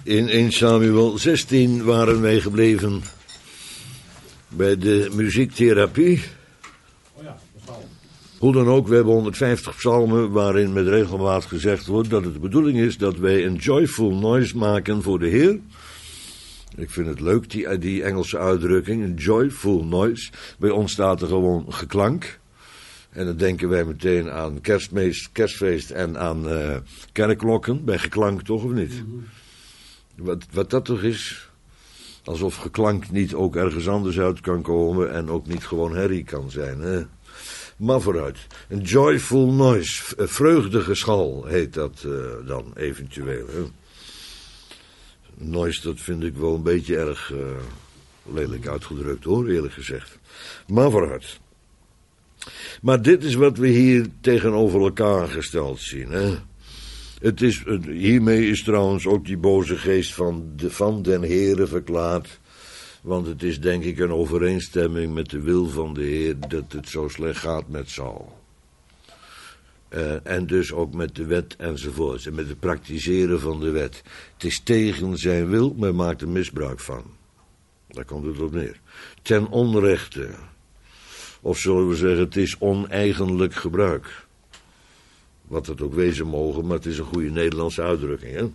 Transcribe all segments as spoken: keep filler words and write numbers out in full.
In eerste Samuel zestien waren wij gebleven bij de muziektherapie. Oh ja, psalm. Hoe dan ook, we hebben honderdvijftig psalmen waarin met regelmaat gezegd wordt dat het de bedoeling is dat wij een joyful noise maken voor de Heer. Ik vind het leuk, die, die Engelse uitdrukking, een joyful noise. Bij ons staat er gewoon geklank. En dan denken wij meteen aan kerstmeest, kerstfeest en aan uh, kerkklokken. Bij geklank toch, of niet? Mm-hmm. Wat, wat dat toch is, alsof geklank niet ook ergens anders uit kan komen en ook niet gewoon herrie kan zijn. Hè? Maar vooruit. Een joyful noise, vreugdegeschal heet dat uh, dan eventueel. Hè? Noise, dat vind ik wel een beetje erg uh, lelijk uitgedrukt hoor, eerlijk gezegd. Maar vooruit. Maar dit is wat we hier tegenover elkaar gesteld zien. Hè? Het is, hiermee is trouwens ook die boze geest van, de, van den Heere verklaard. Want het is denk ik een overeenstemming met de wil van de Heer dat het zo slecht gaat met Saul. Uh, en dus ook met de wet enzovoorts. En met het praktiseren van de wet. Het is tegen zijn wil, maar hij maakt er misbruik van. Daar komt het op neer. Ten onrechte. Of zullen we zeggen, het is oneigenlijk gebruik. Wat het ook wezen mogen, maar het is een goede Nederlandse uitdrukking. Hè?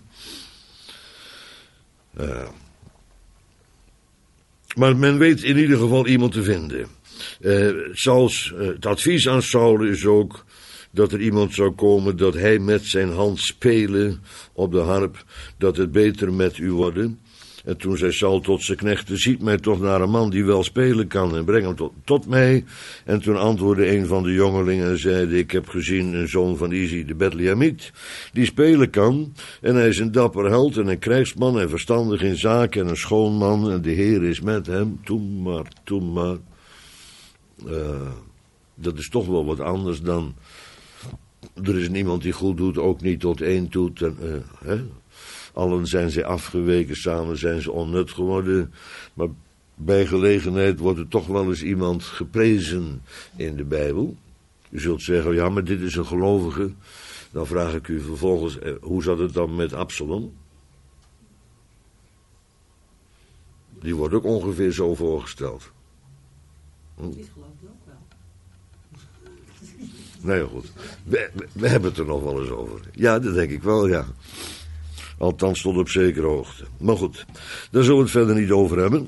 Uh, maar men weet in ieder geval iemand te vinden. Uh, Sauls, uh, het advies aan Saul is ook dat er iemand zou komen dat hij met zijn hand spelen op de harp, dat het beter met u worden. En toen zei Saul tot zijn knechten, ziet mij toch naar een man die wel spelen kan en breng hem tot, tot mij. En toen antwoordde een van de jongelingen en zeide, ik heb gezien een zoon van Isi, de Bethlehemiet, die spelen kan. En hij is een dapper held en een krijgsman en verstandig in zaken en een schoon man. En de Heer is met hem, toen maar, toen maar. Uh, dat is toch wel wat anders dan, er is niemand die goed doet, ook niet tot één doet. En, uh, hè? Allen zijn ze afgeweken, samen zijn ze onnut geworden. Maar bij gelegenheid wordt er toch wel eens iemand geprezen in de Bijbel. U zult zeggen, ja, maar dit is een gelovige. Dan vraag ik u vervolgens, hoe zat het dan met Absalom? Die wordt ook ongeveer zo voorgesteld. Hm? Dit geloof ik ook wel. Nee, goed. We, we hebben het er nog wel eens over. Ja, dat denk ik wel, ja. Althans tot op zekere hoogte. Maar goed, daar zullen we het verder niet over hebben.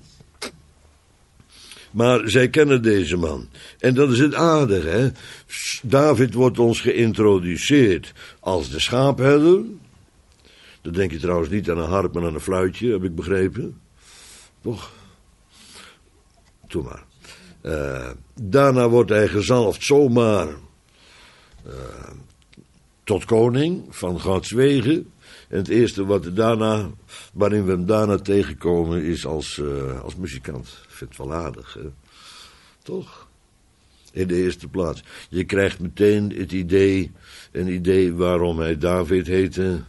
Maar zij kennen deze man. En dat is het aardige, hè. David wordt ons geïntroduceerd als de schaapherder. Dan denk je trouwens niet aan een harp, maar aan een fluitje, heb ik begrepen. Toch? Doe maar. Uh, daarna wordt hij gezalfd zomaar uh, tot koning van Gods wegen. En het eerste wat er daarna, waarin we hem daarna tegenkomen is als, uh, als muzikant. Ik vind het wel aardig, hè? Toch? In de eerste plaats. Je krijgt meteen het idee, een idee waarom hij David heette.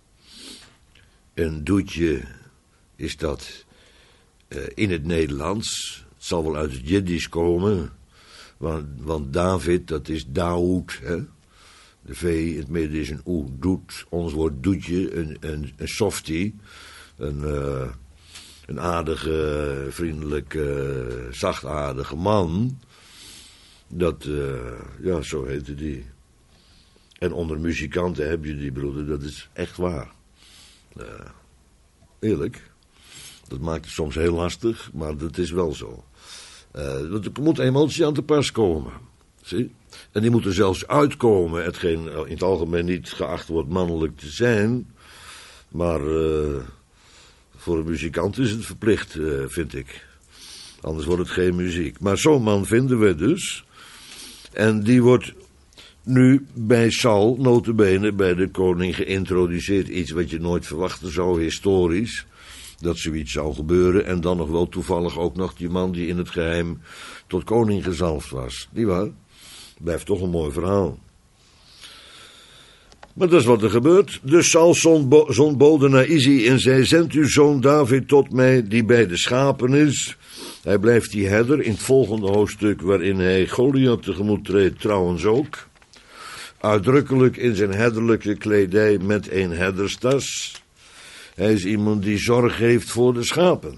Een doetje is dat uh, in het Nederlands. Het zal wel uit het Jiddisch komen. Want, want David, dat is Daoud, hè? De V in het midden is een oe, doet. Ons woord doetje, een, een, een softie. Een, uh, een aardige, vriendelijke, zachtaardige man. Dat, uh, ja, zo heette die. En onder muzikanten heb je die, broeder, dat is echt waar. Uh, eerlijk. Dat maakt het soms heel lastig, maar dat is wel zo. Uh, er moet emotie aan te pas komen. Zie? En die moeten zelfs uitkomen, hetgeen in het algemeen niet geacht wordt mannelijk te zijn. Maar uh, voor een muzikant is het verplicht, uh, vind ik. Anders wordt het geen muziek. Maar zo'n man vinden we dus. En die wordt nu bij Saul, nota bene, bij de koning geïntroduceerd. Iets wat je nooit verwachten zou, historisch. Dat zoiets zou gebeuren. En dan nog wel toevallig ook nog die man die in het geheim tot koning gezalfd was. Niet waar? Blijft toch een mooi verhaal. Maar dat is wat er gebeurt. Dus Saul zond bode naar Isi en zei, zend uw zoon David tot mij, die bij de schapen is. Hij blijft die herder in het volgende hoofdstuk, waarin hij Goliath tegemoet treedt, trouwens ook. Uitdrukkelijk in zijn herderlijke kledij met een herderstas. Hij is iemand die zorg heeft voor de schapen.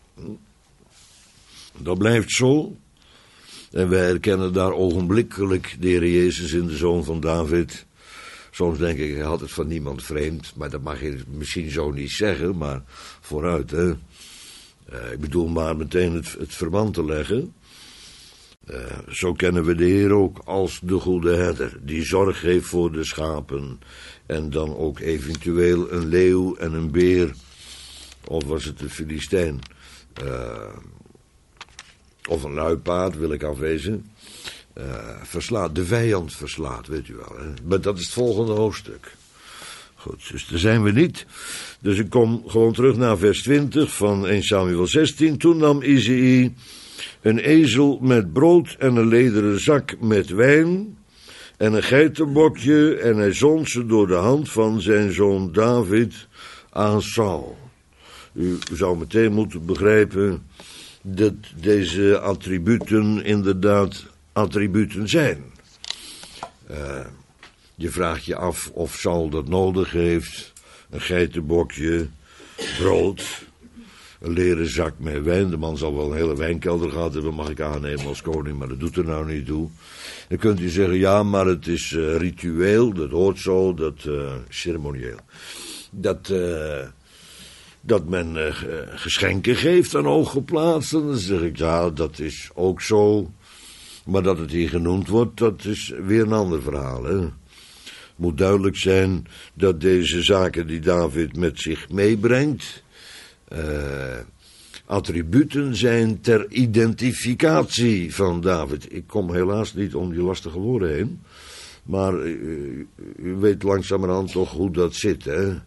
Dat blijft zo. En wij herkennen daar ogenblikkelijk de Heer Jezus in de Zoon van David. Soms denk ik, hij had het van niemand vreemd, maar dat mag je misschien zo niet zeggen, maar vooruit, hè. Uh, ik bedoel maar meteen het, het verband te leggen. Uh, zo kennen we de Heer ook als de goede herder, die zorg heeft voor de schapen. En dan ook eventueel een leeuw en een beer, of was het een Filistijn, uh, of een luipaard, wil ik afwezen. Uh, verslaat, de vijand verslaat, weet u wel. Hè? Maar dat is het volgende hoofdstuk. Goed, dus daar zijn we niet. Dus ik kom gewoon terug naar vers twintig van eerste Samuel zestien. Toen nam Isaïe een ezel met brood en een lederen zak met wijn en een geitenbokje en hij zond ze door de hand van zijn zoon David aan Saul. U zou meteen moeten begrijpen dat deze attributen inderdaad attributen zijn. Uh, je vraagt je af of Saul dat nodig heeft. Een geitenbokje, brood, een leren zak met wijn. De man zal wel een hele wijnkelder gehad hebben, mag ik aannemen als koning, maar dat doet er nou niet toe. Dan kunt u zeggen, ja, maar het is uh, ritueel, dat hoort zo, dat uh, ceremonieel. Dat, uh, dat men uh, geschenken geeft aan hooggeplaatsten. Dan zeg ik, ja, dat is ook zo. Maar dat het hier genoemd wordt, dat is weer een ander verhaal. Hè? Het moet duidelijk zijn dat deze zaken die David met zich meebrengt, uh, attributen zijn ter identificatie van David. Ik kom helaas niet om die lastige woorden heen, maar u, u weet langzamerhand toch hoe dat zit, hè? Uh,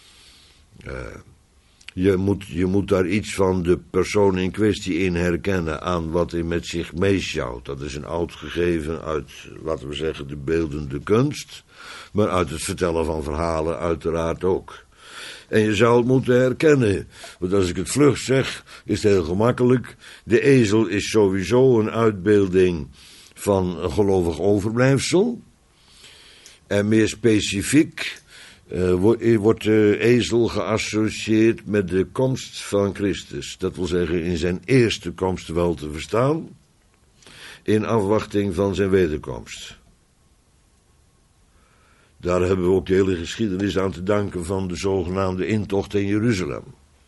Je moet, je moet daar iets van de persoon in kwestie in herkennen aan wat hij met zich meesjouwt. Dat is een oud gegeven uit, laten we zeggen, de beeldende kunst, maar uit het vertellen van verhalen uiteraard ook. En je zou het moeten herkennen, want als ik het vlug zeg, is het heel gemakkelijk. De ezel is sowieso een uitbeelding van een gelovig overblijfsel. En meer specifiek Uh, wordt de ezel geassocieerd met de komst van Christus. Dat wil zeggen in zijn eerste komst wel te verstaan, in afwachting van zijn wederkomst. Daar hebben we ook de hele geschiedenis aan te danken van de zogenaamde intocht in Jeruzalem.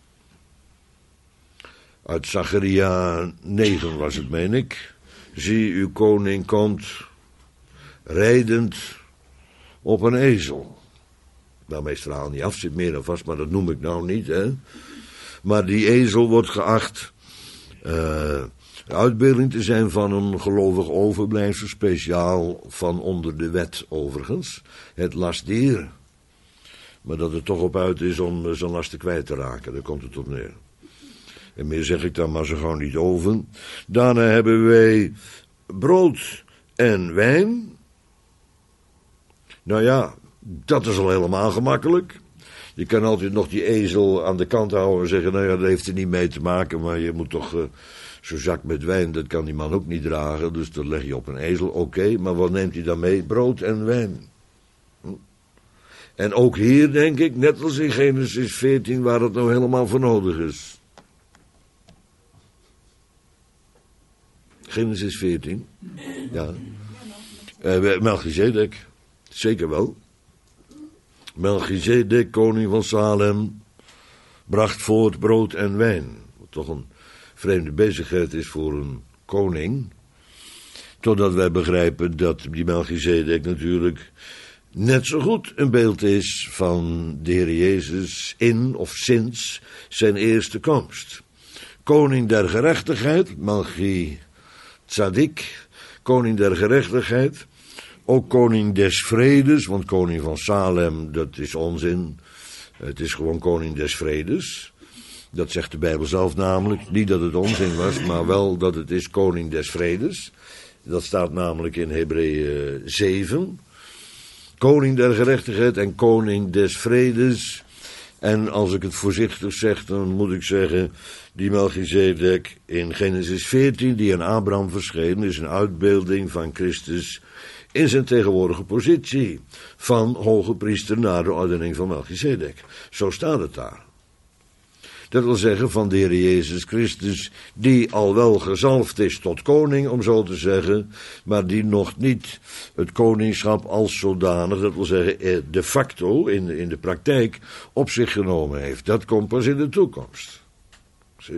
Uit Zacharia negen was het, meen ik. Zie, uw koning komt rijdend op een ezel. Waarmee het verhaal niet af zit meer dan vast, maar dat noem ik nou niet, hè. Maar die ezel wordt geacht uh, uitbeelding te zijn van een gelovig overblijfsel, speciaal van onder de wet overigens, het lastdier. Maar dat het toch op uit is om zijn lasten kwijt te raken, daar komt het op neer. En meer zeg ik dan maar zo gewoon niet over. Daarna hebben wij brood en wijn. Nou ja, dat is al helemaal gemakkelijk. Je kan altijd nog die ezel aan de kant houden en zeggen, nou ja, dat heeft er niet mee te maken, maar je moet toch, uh, zo'n zak met wijn, dat kan die man ook niet dragen, dus dat leg je op een ezel, oké, okay, maar wat neemt hij dan mee? Brood en wijn. Hm? En ook hier denk ik, net als in Genesis veertien, waar het nou helemaal voor nodig is. Genesis veertien, ja. Uh, Melchizedek, zeker wel. Melchizedek, koning van Salem, bracht voort brood en wijn. Wat toch een vreemde bezigheid is voor een koning. Totdat wij begrijpen dat die Melchizedek natuurlijk net zo goed een beeld is van de Heer Jezus in of sinds zijn eerste komst. Koning der gerechtigheid, Melchizedik, koning der gerechtigheid. Ook koning des vredes, want koning van Salem, dat is onzin. Het is gewoon koning des vredes. Dat zegt de Bijbel zelf namelijk. Niet dat het onzin was, maar wel dat het is koning des vredes. Dat staat namelijk in Hebreeën zeven. Koning der gerechtigheid en koning des vredes. En als ik het voorzichtig zeg, dan moet ik zeggen, die Melchizedek in Genesis veertien, die aan Abraham verscheen, is een uitbeelding van Christus in zijn tegenwoordige positie van hoge priester na de ordening van Melchizedek. Zo staat het daar. Dat wil zeggen van de Heer Jezus Christus, die al wel gezalfd is tot koning, om zo te zeggen, maar die nog niet het koningschap als zodanig, dat wil zeggen de facto, in, in de praktijk, op zich genomen heeft. Dat komt pas in de toekomst. Zie?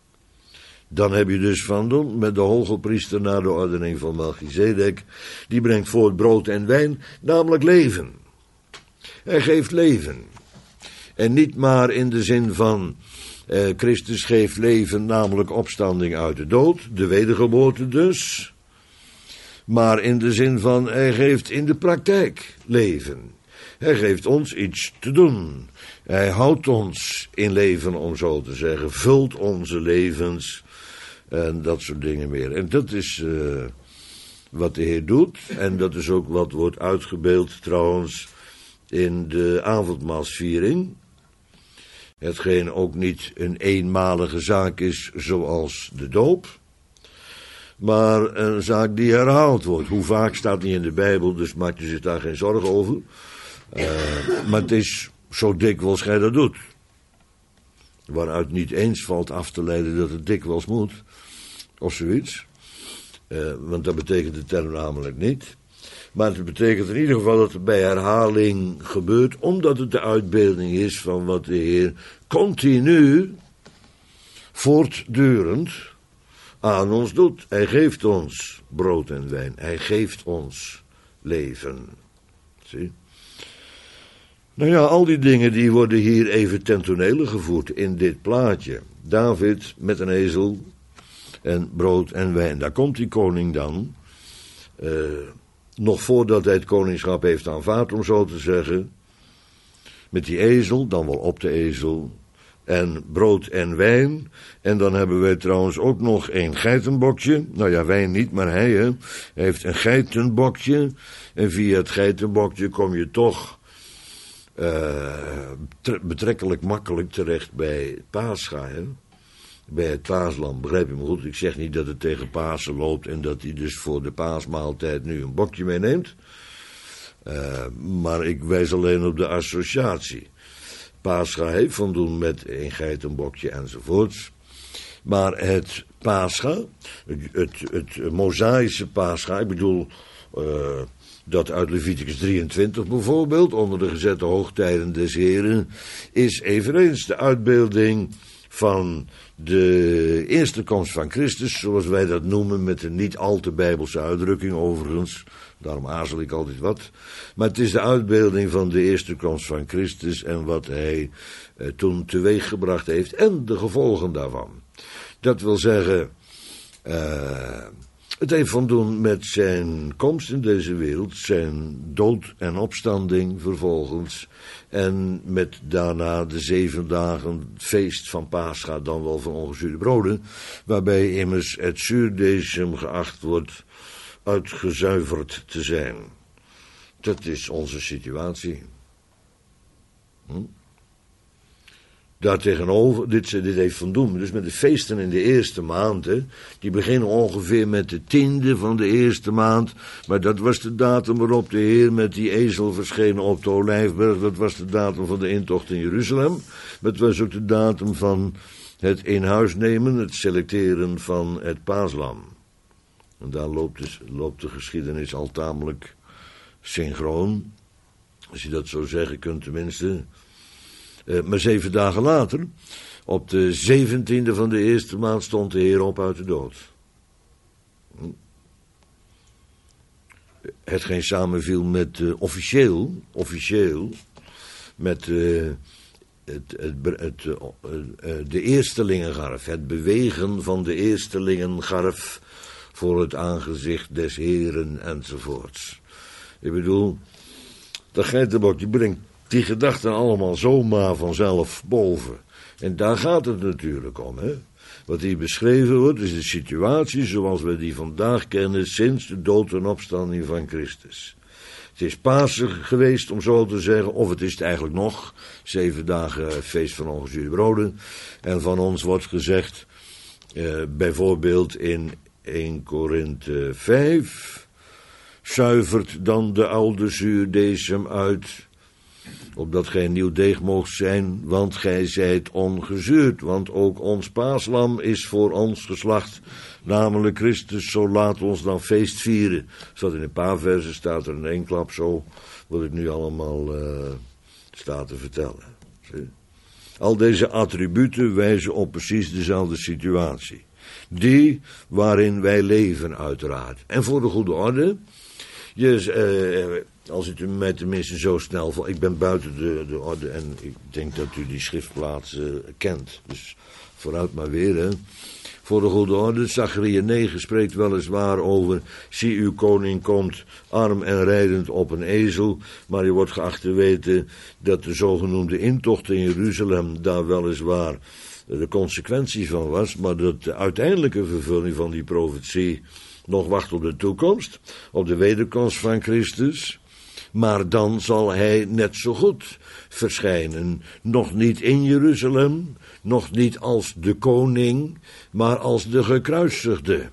Dan heb je dus van doen met de hoge priester na de ordening van Melchizedek, die brengt voort brood en wijn, namelijk leven. Hij geeft leven. En niet maar in de zin van eh, Christus geeft leven, namelijk opstanding uit de dood, de wedergeboorte dus. Maar in de zin van hij geeft in de praktijk leven. Hij geeft ons iets te doen. Hij houdt ons in leven, om zo te zeggen, vult onze levens en dat soort dingen meer. En dat is uh, wat de Heer doet. En dat is ook wat wordt uitgebeeld trouwens in de avondmaalsviering. Hetgeen ook niet een eenmalige zaak is zoals de doop, maar een zaak die herhaald wordt. Hoe vaak staat niet in de Bijbel, dus maak je zich daar geen zorgen over. Uh, maar het is zo dikwijls gij dat doet. Waaruit niet eens valt af te leiden dat het dikwijls moet, of zoiets. Uh, want dat betekent de term namelijk niet. Maar het betekent in ieder geval dat het bij herhaling gebeurt, omdat het de uitbeelding is van wat de Heer continu, voortdurend, aan ons doet. Hij geeft ons brood en wijn. Hij geeft ons leven. Zie? Nou ja, al die dingen die worden hier even ten tonele gevoerd in dit plaatje. David met een ezel en brood en wijn. Daar komt die koning dan. Uh, nog voordat hij het koningschap heeft aanvaard, om zo te zeggen. Met die ezel, dan wel op de ezel. En brood en wijn. En dan hebben wij trouwens ook nog een geitenbokje. Nou ja, wij niet, maar hij, hè. Hij heeft een geitenbokje. En via het geitenbokje kom je toch uh, betrekkelijk makkelijk terecht bij Pascha, hè. Bij het paaslam, begrijp je me goed? Ik zeg niet dat het tegen Pasen loopt en dat hij dus voor de paasmaaltijd nu een bokje meeneemt. Uh, maar ik wijs alleen op de associatie. Pascha heeft van doen met een geitenbokje enzovoorts. Maar het Pascha, het, het, het Mosaïsche Pascha, ik bedoel uh, dat uit Leviticus drieëntwintig bijvoorbeeld, onder de gezette hoogtijden des Heren, is eveneens de uitbeelding van de eerste komst van Christus, zoals wij dat noemen, met een niet al te bijbelse uitdrukking overigens. Daarom aarzel ik altijd wat. Maar het is de uitbeelding van de eerste komst van Christus en wat hij eh, toen teweeggebracht heeft en de gevolgen daarvan. Dat wil zeggen, uh, het heeft van doen met zijn komst in deze wereld, zijn dood en opstanding vervolgens, en met daarna de zeven dagen feest van Pascha, dan wel van ongezuurde broden, waarbij immers het zuurdesem geacht wordt uitgezuiverd te zijn. Dat is onze situatie. Hm? Daartegenover, dit, dit heeft van doen, dus met de feesten in de eerste maand, hè, die beginnen ongeveer met de tiende van de eerste maand, maar dat was de datum waarop de Heer met die ezel verscheen op de Olijfberg, dat was de datum van de intocht in Jeruzalem, dat was ook de datum van het in huis nemen, het selecteren van het paaslam. En daar loopt, dus, loopt de geschiedenis al tamelijk synchroon, als je dat zo zeggen kunt tenminste. Uh, maar zeven dagen later, op de zeventiende van de eerste maand, stond de Heer op uit de dood. Hm. Hetgeen samenviel met uh, officieel, officieel, met uh, het, het, het, uh, uh, de eerstelingengarf, het bewegen van de eerstelingengarf voor het aangezicht des Heren enzovoorts. Ik bedoel, dat geitenbokje brengt die gedachten allemaal zomaar vanzelf boven. En daar gaat het natuurlijk om, hè. Wat hier beschreven wordt, is de situatie zoals we die vandaag kennen sinds de dood en opstanding van Christus. Het is Pasen geweest, om zo te zeggen, of het is het eigenlijk nog, zeven dagen feest van ongezuurde broden. En van ons wordt gezegd, eh, bijvoorbeeld in eerste Korinthe vijf, zuivert dan de oude zuurdesem uit, opdat gij nieuw deeg moogt zijn, want gij zijt ongezuurd, want ook ons paaslam is voor ons geslacht, namelijk Christus, zo laat ons dan feest vieren. Staat in een paar versen, staat er in één klap zo, wat ik nu allemaal uh, sta te vertellen. Zie? Al deze attributen wijzen op precies dezelfde situatie. Die waarin wij leven, uiteraard. En voor de goede orde, je, uh, als het u mij tenminste zo snel valt, ik ben buiten de, de orde en ik denk dat u die schriftplaats uh, kent. Dus vooruit maar weer, hè. Voor de goede orde, Zacharia negen spreekt weliswaar over, zie uw koning komt arm en rijdend op een ezel, maar je wordt geacht te weten dat de zogenoemde intocht in Jeruzalem daar weliswaar de consequentie van was, maar dat de uiteindelijke vervulling van die profetie nog wacht op de toekomst, op de wederkomst van Christus. Maar dan zal hij net zo goed verschijnen, nog niet in Jeruzalem, nog niet als de koning, maar als de gekruisigde.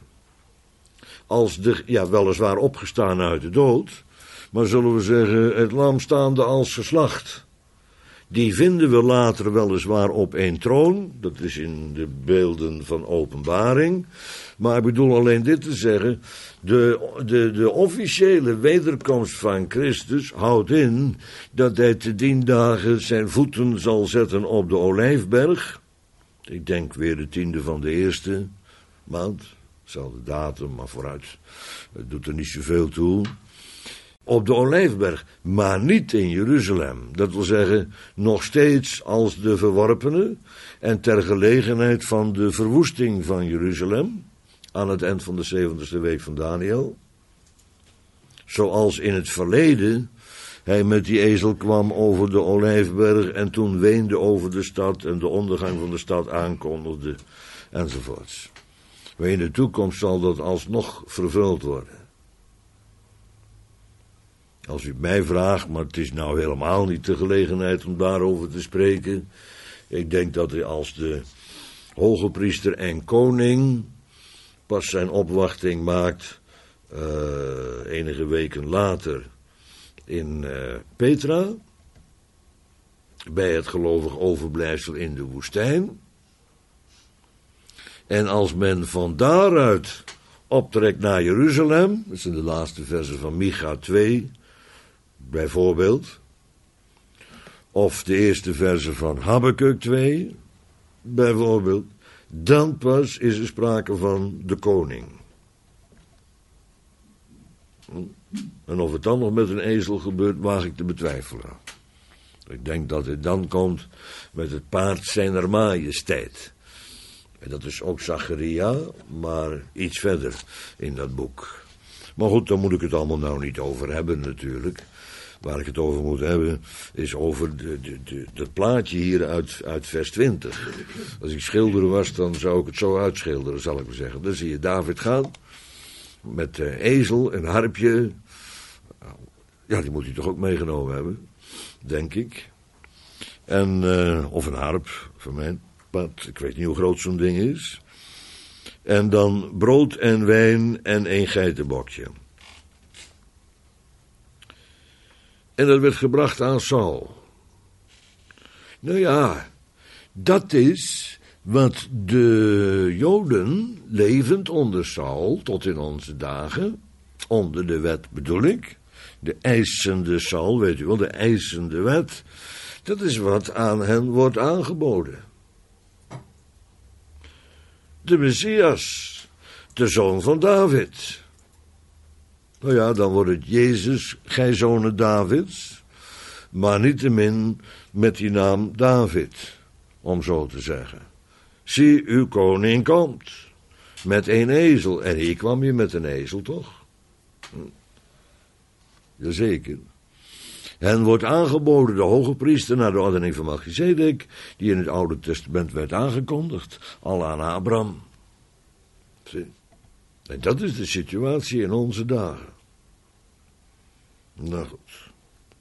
Als de, ja, weliswaar opgestaan uit de dood, maar zullen we zeggen, het lam staande als geslacht. Die vinden we later weliswaar op één troon, dat is in de beelden van Openbaring. Maar ik bedoel alleen dit te zeggen, de, de, de officiële wederkomst van Christus houdt in dat hij te dien dagen zijn voeten zal zetten op de Olijfberg. Ik denk weer de tiende van de eerste maand, dezelfde datum, maar vooruit, het doet er niet zoveel toe. Op de Olijfberg, maar niet in Jeruzalem. Dat wil zeggen, nog steeds als de verworpene en ter gelegenheid van de verwoesting van Jeruzalem, aan het eind van de zeventigste week van Daniel. Zoals in het verleden hij met die ezel kwam over de Olijfberg en toen weende over de stad en de ondergang van de stad aankondigde, enzovoorts. Maar in de toekomst zal dat alsnog vervuld worden. Als u het mij vraagt, maar het is nou helemaal niet de gelegenheid om daarover te spreken. Ik denk dat hij als de hoge priester en koning pas zijn opwachting maakt, uh, enige weken later in uh, Petra, bij het gelovig overblijfsel in de woestijn. En als men van daaruit optrekt naar Jeruzalem, dat zijn de laatste versen van Micha twee, bijvoorbeeld, of de eerste versen van Habakuk twee, bijvoorbeeld, dan pas is er sprake van de koning. En of het dan nog met een ezel gebeurt, waag ik te betwijfelen. Ik denk dat het dan komt met het paard zijner majesteit. En dat is ook Zacharia, maar iets verder in dat boek. Maar goed, daar moet ik het allemaal nou niet over hebben natuurlijk. Waar ik het over moet hebben, is over de, de, de, dat plaatje hier uit, uit vers twintig. Als ik schilder was, dan zou ik het zo uitschilderen, zal ik maar zeggen. Dan zie je David gaan, met uh, ezel en harpje. Ja, die moet hij toch ook meegenomen hebben, denk ik. En, uh, of een harp, voor mijn part. Ik weet niet hoe groot zo'n ding is. En dan brood en wijn en één geitenbokje. En dat werd gebracht aan Saul. Nou ja, dat is wat de Joden, levend onder Saul, tot in onze dagen, onder de wet bedoel ik, de eisende Saul, weet u wel, de eisende wet, dat is wat aan hen wordt aangeboden. De Messias, de zoon van David. Nou ja, dan wordt het Jezus, gij zonen Davids, maar niettemin met die naam David, om zo te zeggen. Zie, uw koning komt, met een ezel. En hier kwam je met een ezel, toch? Hm. Jazeker. Hen wordt aangeboden de hoge priester naar de ordening van Melchizedek, die in het Oude Testament werd aangekondigd, al aan Abraham. Zie. En dat is de situatie in onze dagen. Nou goed.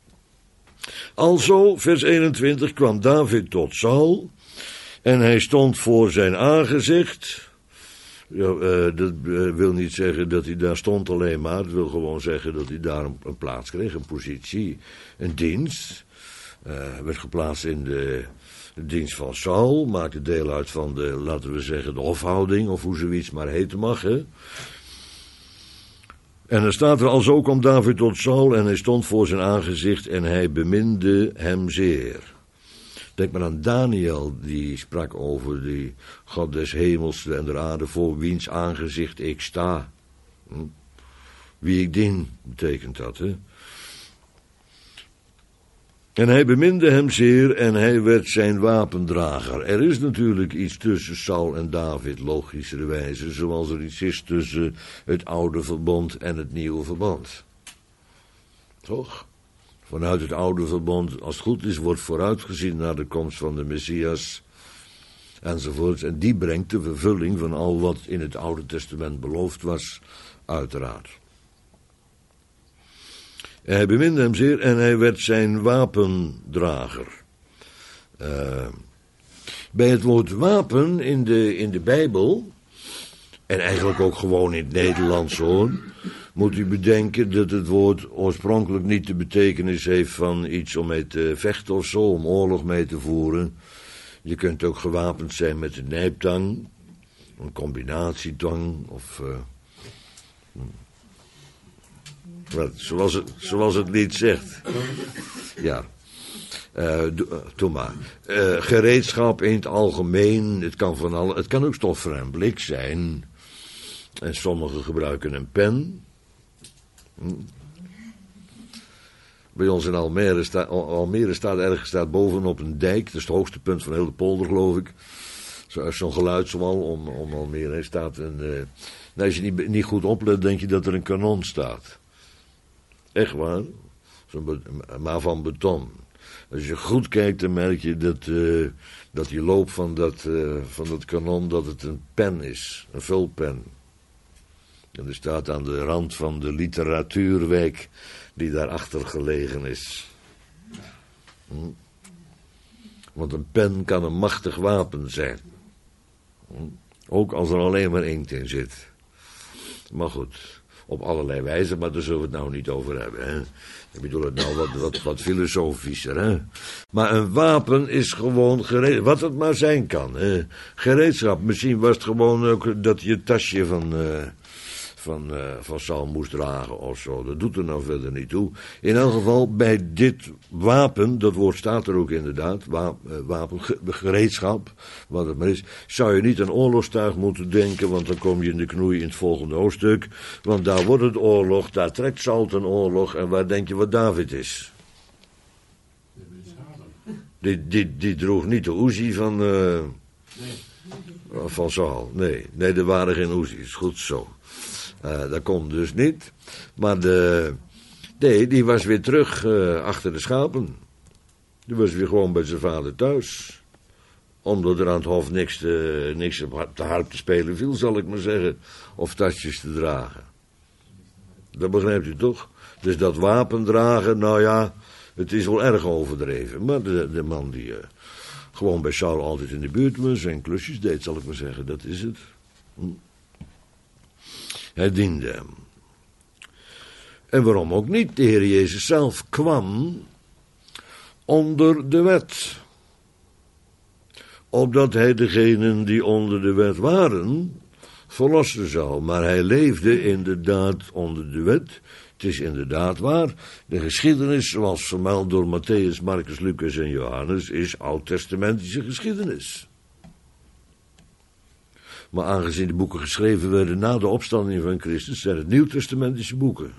Alzo, vers eenentwintig, kwam David tot Saul, en hij stond voor zijn aangezicht, Ja, uh, dat uh, wil niet zeggen dat hij daar stond alleen maar. Het wil gewoon zeggen dat hij daar een, een plaats kreeg, een positie, een dienst. Uh, hij werd geplaatst in de, de dienst van Saul, maakte deel uit van de, laten we zeggen, de hofhouding, of hoe zoiets maar heten mag, hè. En er staat er alzo kwam David tot Saul en hij stond voor zijn aangezicht en hij beminde hem zeer. Denk maar aan Daniel, die sprak over die God des hemels en der aarde, voor wiens aangezicht ik sta. Hm? Wie ik dien, betekent dat, hè. En hij beminde hem zeer en hij werd zijn wapendrager. Er is natuurlijk iets tussen Saul en David, logischerwijze, zoals er iets is tussen het oude verbond en het nieuwe verbond. Toch? Vanuit het oude verbond, als het goed is, wordt vooruitgezien naar de komst van de Messias, enzovoort. En die brengt de vervulling van al wat in het Oude Testament beloofd was, uiteraard. En hij beminde hem zeer en hij werd zijn wapendrager. Uh, bij het woord wapen in de, in de Bijbel, en eigenlijk ook gewoon in het Nederlands hoor, moet u bedenken dat het woord oorspronkelijk niet de betekenis heeft van iets om mee te vechten of zo, om oorlog mee te voeren. Je kunt ook gewapend zijn met een nijptang, een combinatietang of... Uh, Wat, zoals, het, zoals het lied zegt. Ja. Uh, doe maar. Uh, gereedschap in het algemeen. Het kan, van alle, het kan ook stoffer en blik zijn. En sommigen gebruiken een pen. Hm. Bij ons in Almere, sta, Almere staat ergens staat bovenop een dijk. Dat is het hoogste punt van heel de polder, geloof ik. Zo, zo'n geluidswal om, om Almere staat een... Uh, nou, als je niet, niet goed oplet, denk je dat er een kanon staat. Echt waar, be- maar van beton. Als je goed kijkt, dan merk je dat, uh, dat die loop van dat, uh, van dat kanon, dat het een pen is, een vulpen. En er staat aan de rand van de literatuurwijk die daarachter gelegen is. Hm? Want een pen kan een machtig wapen zijn. Hm? Ook als er alleen maar inkt in zit. Maar goed... Op allerlei wijzen, maar daar zullen we het nou niet over hebben. Hè? Ik bedoel het nou wat, wat, wat filosofischer. Hè? Maar een wapen is gewoon gereed, wat het maar zijn kan. Hè? Gereedschap, misschien was het gewoon ook dat je het tasje van, uh, van, uh, van Saul moest dragen of zo. Dat doet er nou verder niet toe. In elk geval, bij dit wapen, dat woord staat er ook inderdaad, wapen, wapen gereedschap, wat het maar is, zou je niet aan oorlogstuig moeten denken, want dan kom je in de knoei in het volgende hoofdstuk. Want daar wordt het oorlog, daar trekt Saul ten oorlog, en waar denk je wat David is? Die, die, die droeg niet de Uzi van, uh, van Saul, nee, nee, er waren geen Uzi's, goed zo. Uh, dat kon dus niet. Maar de, nee, die was weer terug uh, achter de schapen. Die was weer gewoon bij zijn vader thuis. Omdat er aan het hof niks te, niks te harp te spelen viel, zal ik maar zeggen. Of tasjes te dragen. Dat begrijpt u toch? Dus dat wapen dragen, nou ja, het is wel erg overdreven. Maar de, de man die uh, gewoon bij Saul altijd in de buurt was en klusjes deed, zal ik maar zeggen, dat is het. Hm. Hij diende hem. En waarom ook niet? De Heer Jezus zelf kwam onder de wet. Opdat hij degenen die onder de wet waren, verlossen zou. Maar hij leefde inderdaad onder de wet. Het is inderdaad waar. De geschiedenis, zoals vermeld door Matthäus, Marcus, Lucas en Johannes, is oud-testamentische geschiedenis. Maar aangezien de boeken geschreven werden na de opstanding van Christus, zijn het nieuwtestamentische boeken.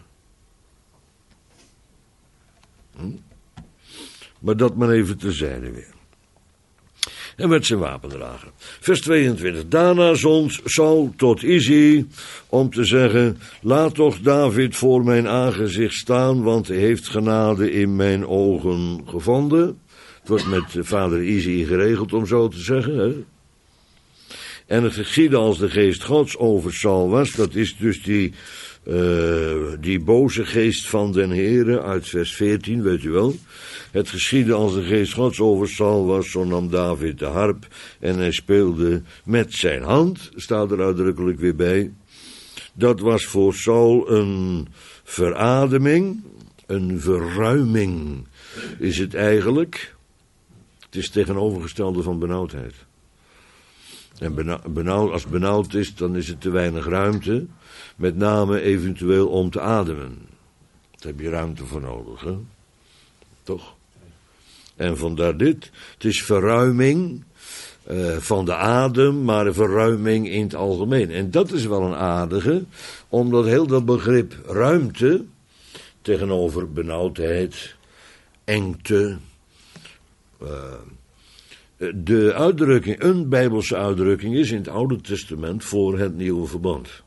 Hm? Maar dat maar even terzijde weer. En werd zijn wapendrager. Vers tweeëntwintig. Daarna zond Saul tot Isi om te zeggen: laat toch David voor mijn aangezicht staan, want hij heeft genade in mijn ogen gevonden. Het wordt met vader Isi geregeld, om zo te zeggen, hè? En het geschiedde als de geest Gods over Saul was. Dat is dus die, uh, die boze geest van den Heere uit vers veertien, weet u wel. Het geschiedde als de geest Gods over Saul was, zo nam David de harp en hij speelde met zijn hand, staat er uitdrukkelijk weer bij. Dat was voor Saul een verademing, een verruiming is het eigenlijk. Het is het tegenovergestelde van benauwdheid. En benauwd, als het benauwd is, dan is het te weinig ruimte, met name eventueel om te ademen. Daar heb je ruimte voor nodig, hè? Toch? En vandaar dit. Het is verruiming uh, van de adem, maar een verruiming in het algemeen. En dat is wel een aardige, omdat heel dat begrip ruimte tegenover benauwdheid, engte, uh, de uitdrukking, een Bijbelse uitdrukking is in het Oude Testament voor het Nieuwe Verbond.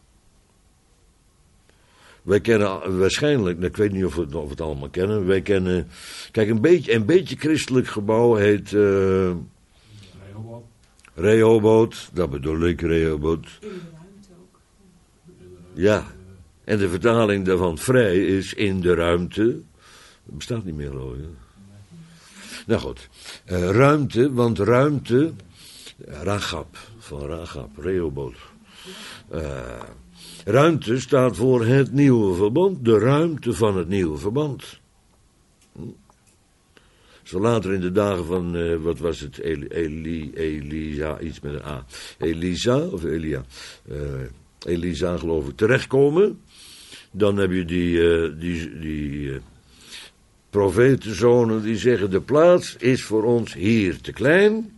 Wij kennen waarschijnlijk, ik weet niet of we het, of we het allemaal kennen, wij kennen, kijk, een beetje, een beetje christelijk gebouw heet uh, Rehoboth. Rehoboth, dat bedoel ik, Rehoboth. In de ruimte ook. Ja, en de vertaling daarvan vrij is in de ruimte. Dat bestaat niet meer, geloof ik. Nou goed, uh, ruimte, want ruimte, Rachab, van Rachab, Rehoboth. Uh, ruimte staat voor het nieuwe verbond, de ruimte van het nieuwe verbond. Hm. Zo later in de dagen van, uh, wat was het, Eli, Eli, Elisa, iets met een A. Elisa, of Elia, uh, Elisa geloof ik, terechtkomen. Dan heb je die, uh, die, die uh, profetenzonen die zeggen, de plaats is voor ons hier te klein.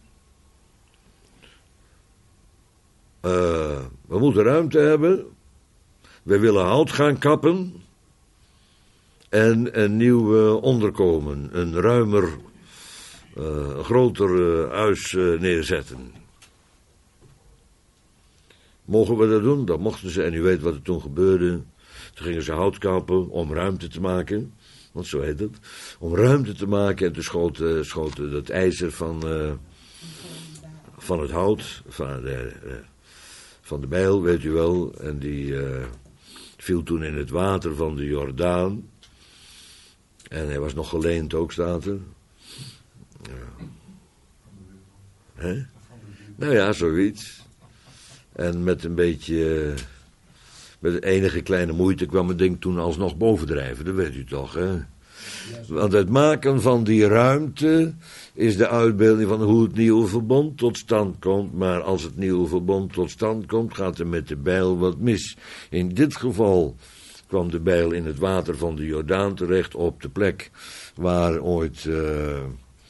Uh, we moeten ruimte hebben. We willen hout gaan kappen. En een nieuw uh, onderkomen. Een ruimer, uh, groter uh, huis uh, neerzetten. Mogen we dat doen? Dat mochten ze. En u weet wat er toen gebeurde. Toen gingen ze hout kappen om ruimte te maken. Want zo heet het. Om ruimte te maken. En toen schoot, uh, schoot uh, dat ijzer van, uh, van het hout. Van de, uh, van de bijl, weet u wel. En die uh, viel toen in het water van de Jordaan. En hij was nog geleend ook, staat er. Ja. Hè? Nou ja, zoiets. En met een beetje, met enige kleine moeite kwam het ding toen alsnog bovendrijven, dat weet u toch, hè? Want het maken van die ruimte is de uitbeelding van hoe het nieuwe verbond tot stand komt. Maar als het nieuwe verbond tot stand komt, gaat er met de bijl wat mis. In dit geval kwam de bijl in het water van de Jordaan terecht, op de plek waar ooit uh, uh,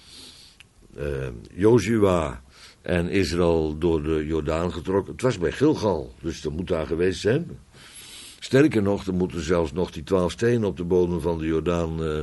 Jozua en Israël door de Jordaan getrokken. Het was bij Gilgal, dus dat moet daar geweest zijn. Sterker nog, er moeten zelfs nog die twaalf stenen op de bodem van de Jordaan. Uh,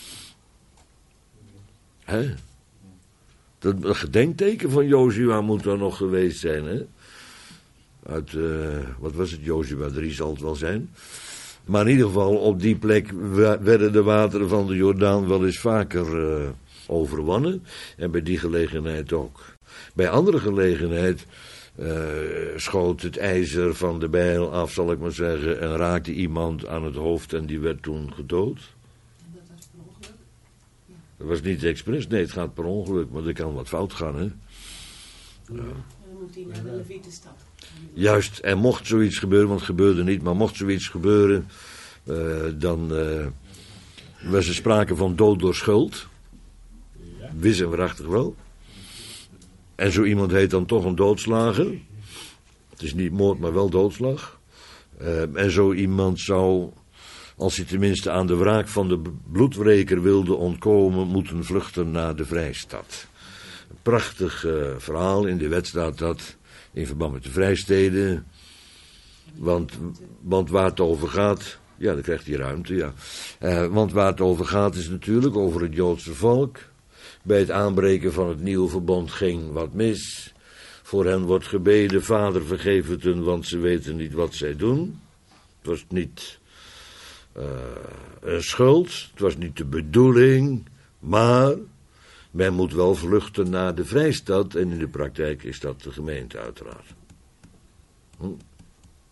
hè? Dat gedenkteken van Jozua moet er nog geweest zijn, hè? Uit, uh, wat was het, Jozua drie zal het wel zijn. Maar in ieder geval, op die plek werden de wateren van de Jordaan wel eens vaker uh, overwonnen. En bij die gelegenheid ook. Bij andere gelegenheid uh, schoot het ijzer van de bijl af, zal ik maar zeggen, en raakte iemand aan het hoofd en die werd toen gedood. En dat was per ongeluk? Ja. Dat was niet expres, nee, het gaat per ongeluk, maar er kan wat fout gaan, hè. Ja. En dan moet hij naar de Levietenstad. Juist, er mocht zoiets gebeuren, want het gebeurde niet, maar mocht zoiets gebeuren, uh, dan uh, was er sprake van dood door schuld. Wis en waarachtig wel. En zo iemand heet dan toch een doodslager. Het is niet moord, maar wel doodslag. Uh, en zo iemand zou, als hij tenminste aan de wraak van de bloedwreker wilde ontkomen, moeten vluchten naar de vrijstad. Een prachtig uh, verhaal, in de wet staat dat, in verband met de vrijsteden. Want, want waar het over gaat, ja, dan krijgt hij ruimte, ja. Uh, want waar het over gaat is natuurlijk over het Joodse volk. Bij het aanbreken van het nieuwe verbond ging wat mis. Voor hen wordt gebeden, Vader vergeef het hun, want ze weten niet wat zij doen. Het was niet uh, een schuld, het was niet de bedoeling, maar men moet wel vluchten naar de vrijstad en in de praktijk is dat de gemeente uiteraard. Hm?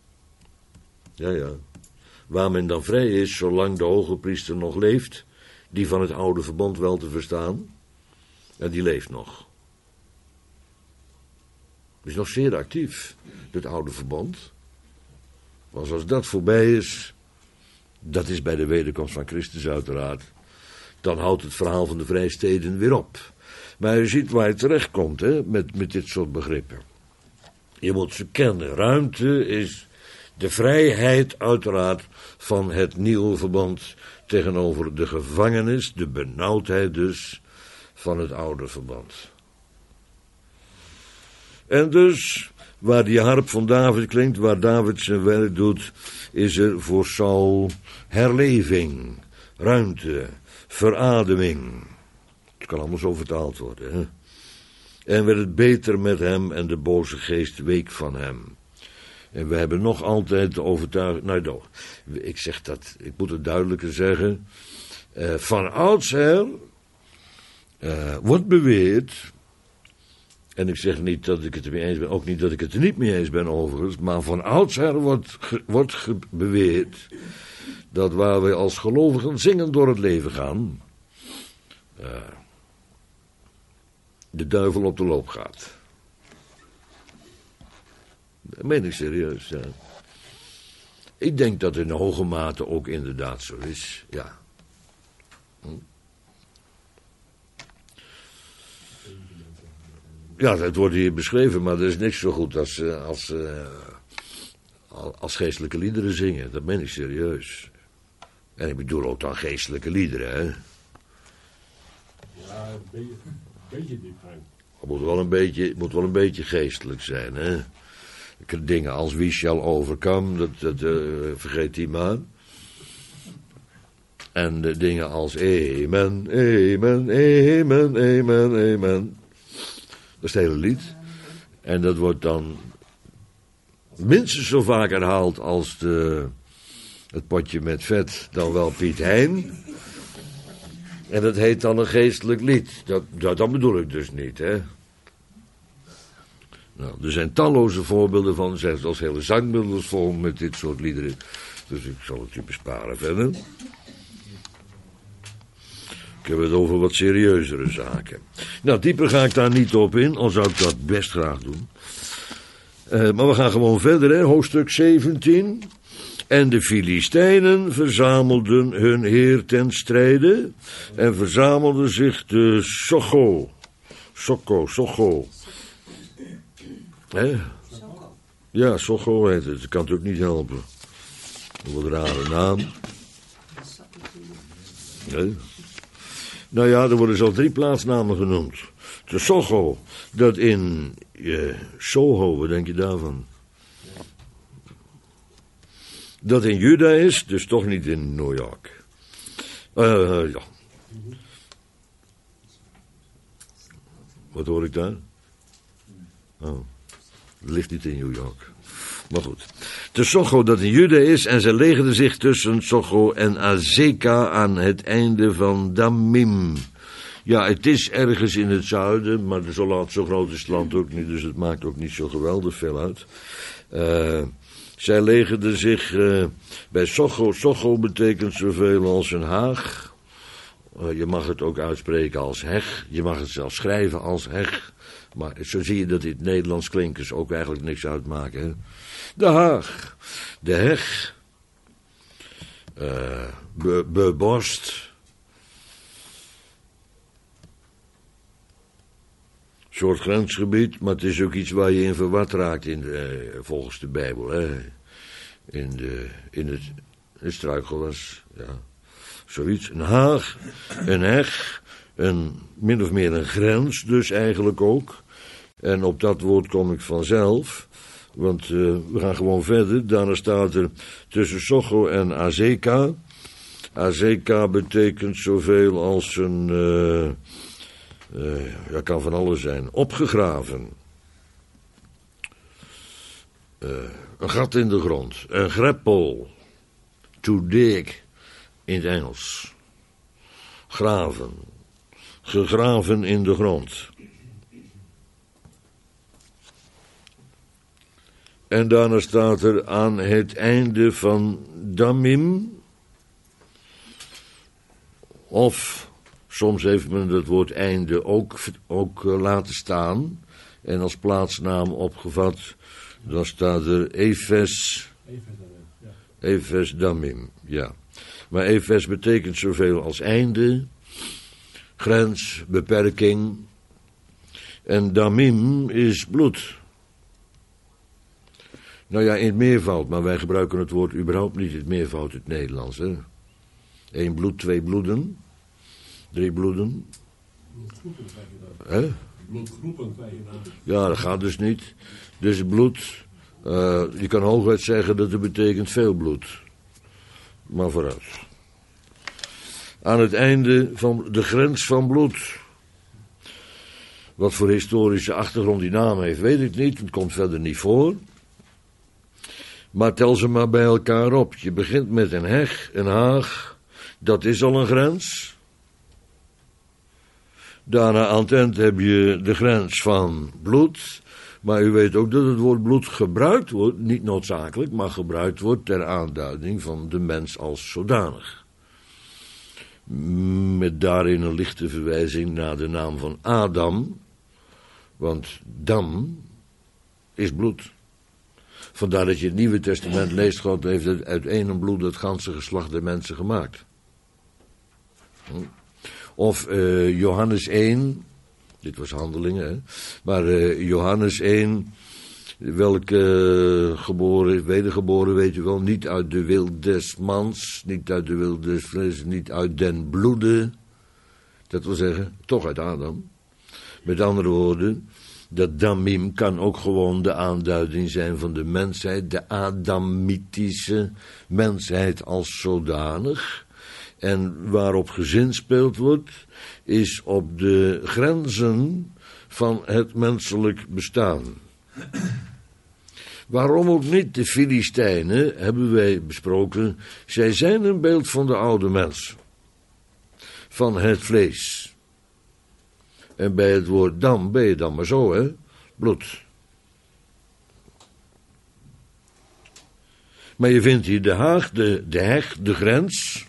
Ja, ja. Waar men dan vrij is, zolang de hoge priester nog leeft, die van het oude verbond wel te verstaan. En die leeft nog. Is nog zeer actief, het oude verbond. Want als dat voorbij is, dat is bij de wederkomst van Christus uiteraard, dan houdt het verhaal van de vrijsteden weer op. Maar je ziet waar je terechtkomt, hè, met, met dit soort begrippen. Je moet ze kennen. Ruimte is de vrijheid uiteraard van het nieuwe verbond tegenover de gevangenis, de benauwdheid dus, van het oude verbond. En dus, waar die harp van David klinkt, waar David zijn werk doet, is er voor Saul herleving, ruimte, verademing. Het kan allemaal zo vertaald worden, hè. En werd het beter met hem en de boze geest week van hem. En we hebben nog altijd de overtuiging, nou, nou ik zeg dat, ik moet het duidelijker zeggen, uh, van oudsher uh, wordt beweerd, en ik zeg niet dat ik het er mee eens ben, ook niet dat ik het er niet mee eens ben overigens, maar van oudsher wordt, ge, wordt ge, beweerd dat waar wij als gelovigen zingend door het leven gaan, uh, de duivel op de loop gaat. Dat meen ik serieus, ja. Ik denk dat in hoge mate ook inderdaad zo is, ja. Hm? Ja, dat wordt hier beschreven, maar er is niks zo goed als, als, uh, als geestelijke liederen zingen. Dat meen ik serieus. En ik bedoel ook dan geestelijke liederen, hè. Ja, een beetje, een beetje diep zijn. Het moet wel een beetje, moet wel een beetje geestelijk zijn, hè. Dingen als wie shall overcome, dat, dat uh, vergeet die maar. En de dingen als amen, amen, amen, amen, amen. Dat is het hele lied. En dat wordt dan minstens zo vaak herhaald als de, het potje met vet, dan wel Piet Hein. En dat heet dan een geestelijk lied. Dat, dat, dat bedoel ik dus niet, hè. Nou, er zijn talloze voorbeelden van, zelfs als hele zangmiddels vol met dit soort liederen. Dus ik zal het u besparen verder. Ik heb het over wat serieuzere zaken. Nou, dieper ga ik daar niet op in, al zou ik dat best graag doen. Uh, maar we gaan gewoon verder, hè, hoofdstuk zeventien. En de Filistijnen verzamelden hun heer ten strijde en verzamelden zich de Socho. Sokko, Socho. Hè? Ja, Socho heet het. Dat kan natuurlijk niet helpen. Dat wordt een rare naam. Nee. Nou ja, er worden zo drie plaatsnamen genoemd. De Socho, dat in uh, Soho, wat denk je daarvan? Dat in Juda is, dus toch niet in New York. Uh, uh, ja. Wat hoor ik daar? Oh, het ligt niet in New York. Maar goed. De Socho dat in Juda is, en zij legerden zich tussen Socho en Azeka aan het einde van Damim. Ja, het is ergens in het zuiden, maar zo, laat, zo groot is het land ook niet, dus het maakt ook niet zo geweldig veel uit. Uh, zij legerden zich uh, bij Socho. Socho betekent zoveel als een haag. Uh, je mag het ook uitspreken als heg. Je mag het zelfs schrijven als heg. Maar zo zie je dat in het Nederlands klinkers ook eigenlijk niks uitmaken. Hè? De haag. De heg. Uh, be, bebost. Soort grensgebied, maar het is ook iets waar je in verward raakt in de, uh, volgens de Bijbel. Hè? In, de, in het, het struikelwas, ja. Zoiets. Een haag, een heg, een, min of meer een grens dus eigenlijk ook. En op dat woord kom ik vanzelf, want uh, we gaan gewoon verder. Daarna staat er tussen Socho en Azeka. Azeka betekent zoveel als een, uh, uh, ja, kan van alles zijn, opgegraven. Uh, een gat in de grond, een greppel, to dig in het Engels. Graven, gegraven in de grond. En daarna staat er aan het einde van Damim, Of soms heeft men het woord einde ook, ook uh, laten staan en als plaatsnaam opgevat. Dan staat er Ephes, Ephes Damim, ja. Maar Ephes betekent zoveel als einde, grens, beperking. En Damim is bloed. Nou ja, in het meervoud, maar wij gebruiken het woord überhaupt niet in het meervoud in het Nederlands. Hè? Eén bloed, twee bloeden, drie bloeden. Bloedgroepen krijg je dan. Hè? Bloedgroepen krijg je dan. Ja, dat gaat dus niet. Dus bloed, uh, je kan hooguit zeggen dat het betekent veel bloed. Maar vooruit. Aan het einde van de grens van bloed. Wat voor historische achtergrond die naam heeft, weet ik niet. Het komt verder niet voor. Maar tel ze maar bij elkaar op. Je begint met een heg, een haag. Dat is al een grens. Daarna aan het eind heb je de grens van bloed. Maar u weet ook dat het woord bloed gebruikt wordt, niet noodzakelijk, maar gebruikt wordt ter aanduiding van de mens als zodanig. Met daarin een lichte verwijzing naar de naam van Adam. Want dam is bloed. Vandaar dat je het Nieuwe Testament leest, God heeft uit één bloed het ganse geslacht der mensen gemaakt. Of uh, Johannes één, dit was Handelingen, hè? Maar uh, Johannes één, welke uh, geboren, wedergeboren, weet u wel, niet uit de wil des mans, niet uit de wil des vlees, niet uit den bloede, dat wil zeggen, toch uit Adam. Met andere woorden, dat damim kan ook gewoon de aanduiding zijn van de mensheid, de adamitische mensheid als zodanig. En waarop gezinspeeld wordt, is op de grenzen van het menselijk bestaan. Waarom ook niet? De Filistijnen, hebben wij besproken, zij zijn een beeld van de oude mens. Van het vlees. En bij het woord dam ben je dan maar zo, hè? Bloed. Maar je vindt hier de haag, de, de heg, de grens.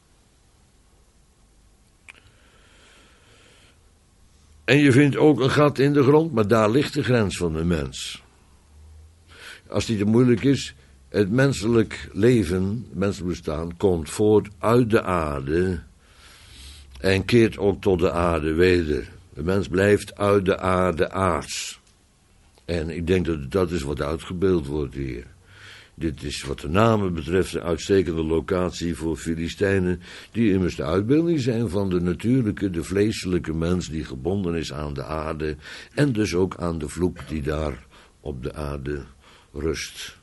En je vindt ook een gat in de grond, maar daar ligt de grens van de mens. Als die te moeilijk is, het menselijk leven, het menselijk bestaan, komt voort uit de aarde en keert ook tot de aarde weder. De mens blijft uit de aarde aards. En ik denk dat dat is wat uitgebeeld wordt hier. Dit is wat de namen betreft een uitstekende locatie voor Filistijnen, die immers de uitbeelding zijn van de natuurlijke, de vleeselijke mens die gebonden is aan de aarde en dus ook aan de vloek die daar op de aarde rust.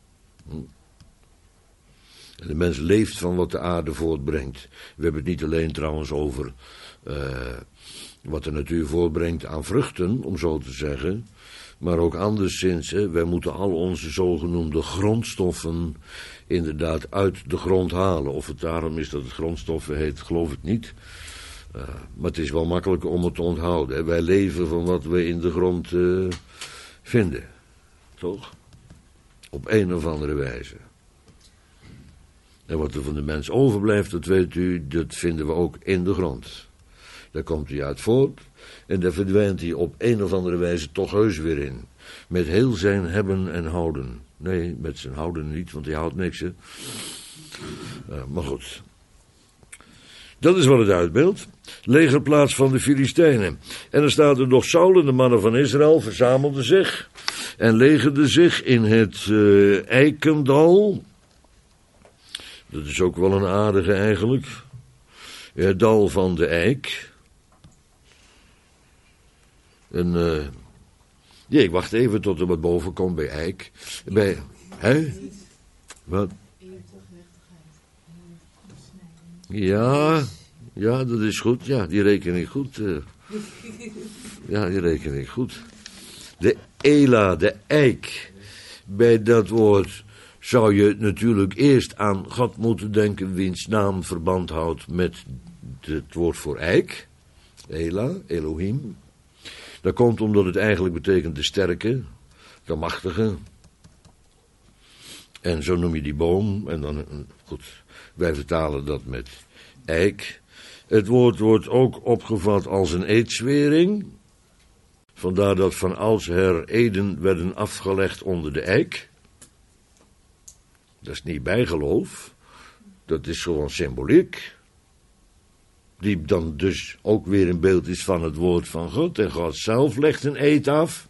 En de mens leeft van wat de aarde voortbrengt. We hebben het niet alleen trouwens over uh, wat de natuur voortbrengt aan vruchten, om zo te zeggen, maar ook anderszins, hè, wij moeten al onze zogenoemde grondstoffen inderdaad uit de grond halen. Of het daarom is dat het grondstoffen heet, geloof ik niet. Uh, maar het is wel makkelijk om het te onthouden. Hè. Wij leven van wat we in de grond uh, vinden. Toch? Op een of andere wijze. En wat er van de mens overblijft, dat weet u, dat vinden we ook in de grond. Daar komt hij uit voort. En daar verdwijnt hij op een of andere wijze toch heus weer in. Met heel zijn hebben en houden. Nee, met zijn houden niet, want hij houdt niks, hè. Uh, maar goed. Dat is wat het uitbeeldt. Legerplaats van de Filistijnen. En dan staat er nog Saul en de mannen van Israël verzamelden zich. En legerden zich in het uh, Eikendal. Dat is ook wel een aardige eigenlijk. Het dal van de eik. En, uh, ja, ik wacht even tot er wat boven komt bij eik. Bij, hè? Wat? Ja, ja, dat is goed. Ja, die reken ik goed. Uh. Ja, die reken ik goed. De Ela, de eik. Bij dat woord zou je natuurlijk eerst aan God moeten denken, wiens naam verband houdt met het woord voor eik. Ela, Elohim. Dat komt omdat het eigenlijk betekent de sterke, de machtige. En zo noem je die boom. En dan, goed, wij vertalen dat met eik. Het woord wordt ook opgevat als een eedzwering. Vandaar dat van oudsher eden werden afgelegd onder de eik. Dat is niet bijgeloof. Dat is gewoon symboliek. Die dan dus ook weer een beeld is van het woord van God. En God zelf legt een eed af.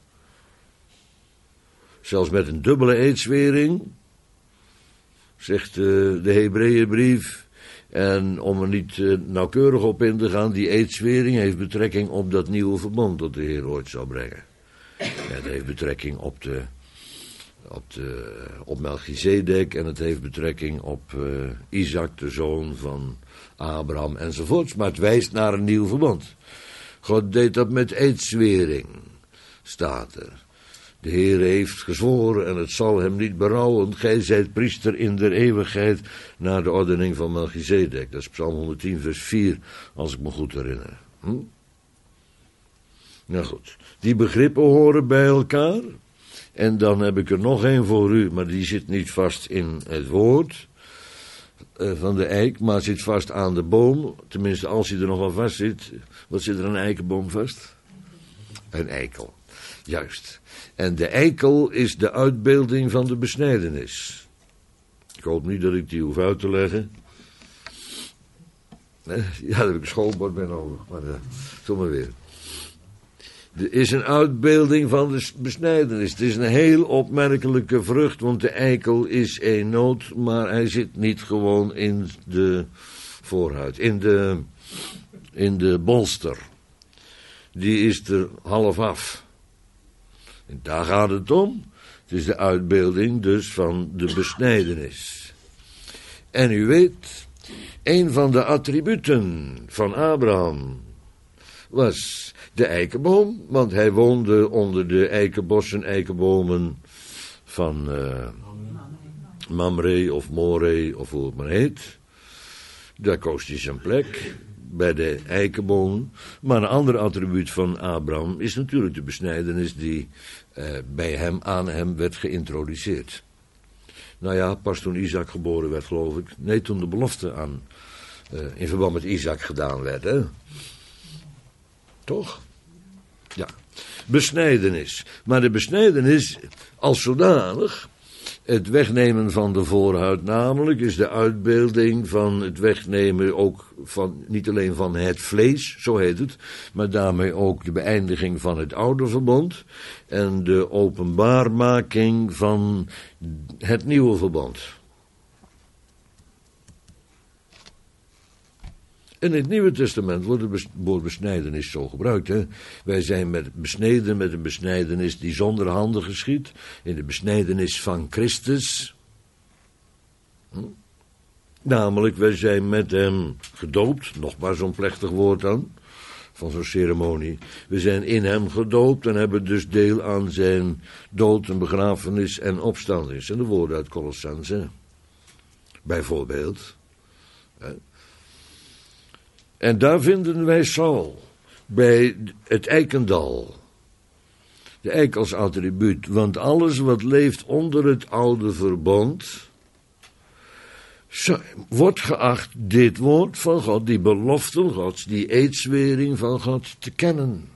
Zelfs met een dubbele eedzwering. Zegt uh, de Hebreeënbrief. En om er niet uh, nauwkeurig op in te gaan, die eedzwering heeft betrekking op dat nieuwe verbond dat de Heer ooit zal brengen. En het heeft betrekking op de, op de, op Melchizedek en het heeft betrekking op uh, Isaac, de zoon van Abraham enzovoorts. Maar het wijst naar een nieuw verbond. God deed dat met eedzwering, staat er. De Heer heeft gezworen en het zal hem niet berouwen. Gij zijt priester in der eeuwigheid naar de ordening van Melchizedek. Dat is Psalm honderdtien vers vier, als ik me goed herinner. Hm? Nou goed, die begrippen horen bij elkaar. En dan heb ik er nog één voor u, maar die zit niet vast in het woord uh, van de eik, maar zit vast aan de boom. Tenminste, als hij er nog wel vast zit. Wat zit er aan een eikenboom vast? Een eikel. Juist. En de eikel is de uitbeelding van de besnijdenis. Ik hoop niet dat ik die hoef uit te leggen. Ja, daar heb ik een schoolbord bij nodig. Maar uh, doe maar weer. Er is een uitbeelding van de besnijdenis. Het is een heel opmerkelijke vrucht, want de eikel is één noot, maar hij zit niet gewoon in de voorhuid, in de, in de bolster. Die is er half af. En daar gaat het om. Het is de uitbeelding dus van de besnijdenis. En u weet, een van de attributen van Abraham was de eikenboom, want hij woonde onder de eikenbossen, eikenbomen van uh, Mamre of More of hoe het maar heet. Daar koos hij zijn plek, bij de eikenboom. Maar een ander attribuut van Abraham is natuurlijk de besnijdenis die uh, bij hem, aan hem werd geïntroduceerd. Nou ja, pas toen Isaac geboren werd, geloof ik. Nee, toen de belofte aan, uh, in verband met Isaac gedaan werd, hè. Toch? Ja. Besnijdenis. Maar de besnijdenis als zodanig, het wegnemen van de voorhuid namelijk, is de uitbeelding van het wegnemen ook van, niet alleen van het vlees, zo heet het, maar daarmee ook de beëindiging van het oude verbond en de openbaarmaking van het nieuwe verbond. In het Nieuwe Testament wordt het woord besnijdenis zo gebruikt. Hè? Wij zijn met besneden met een besnijdenis die zonder handen geschiet. In de besnijdenis van Christus. Hm? Namelijk, wij zijn met hem gedoopt. Nog maar zo'n plechtig woord dan. Van zo'n ceremonie. We zijn in hem gedoopt en hebben dus deel aan zijn dood en begrafenis en opstanding. En de woorden uit Colossense. Bijvoorbeeld. Hè? En daar vinden wij Saul, bij het eikendal. De eik als attribuut, want alles wat leeft onder het oude verbond, wordt geacht dit woord van God, die beloften Gods, die eedzwering van God te kennen.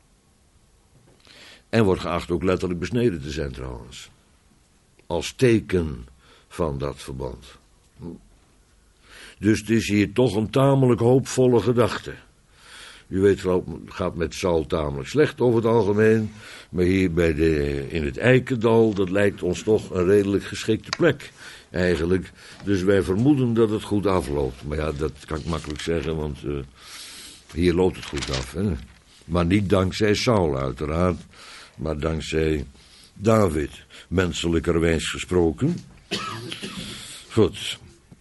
En wordt geacht ook letterlijk besneden te zijn trouwens. Als teken van dat verbond. Dus het is hier toch een tamelijk hoopvolle gedachte. U weet, het gaat met Saul tamelijk slecht over het algemeen. Maar hier bij de, in het Eikendal, dat lijkt ons toch een redelijk geschikte plek. Eigenlijk. Dus wij vermoeden dat het goed afloopt. Maar ja, dat kan ik makkelijk zeggen, want uh, hier loopt het goed af. Hè? Maar niet dankzij Saul uiteraard. Maar dankzij David. Menselijkerwijs gesproken. Goed.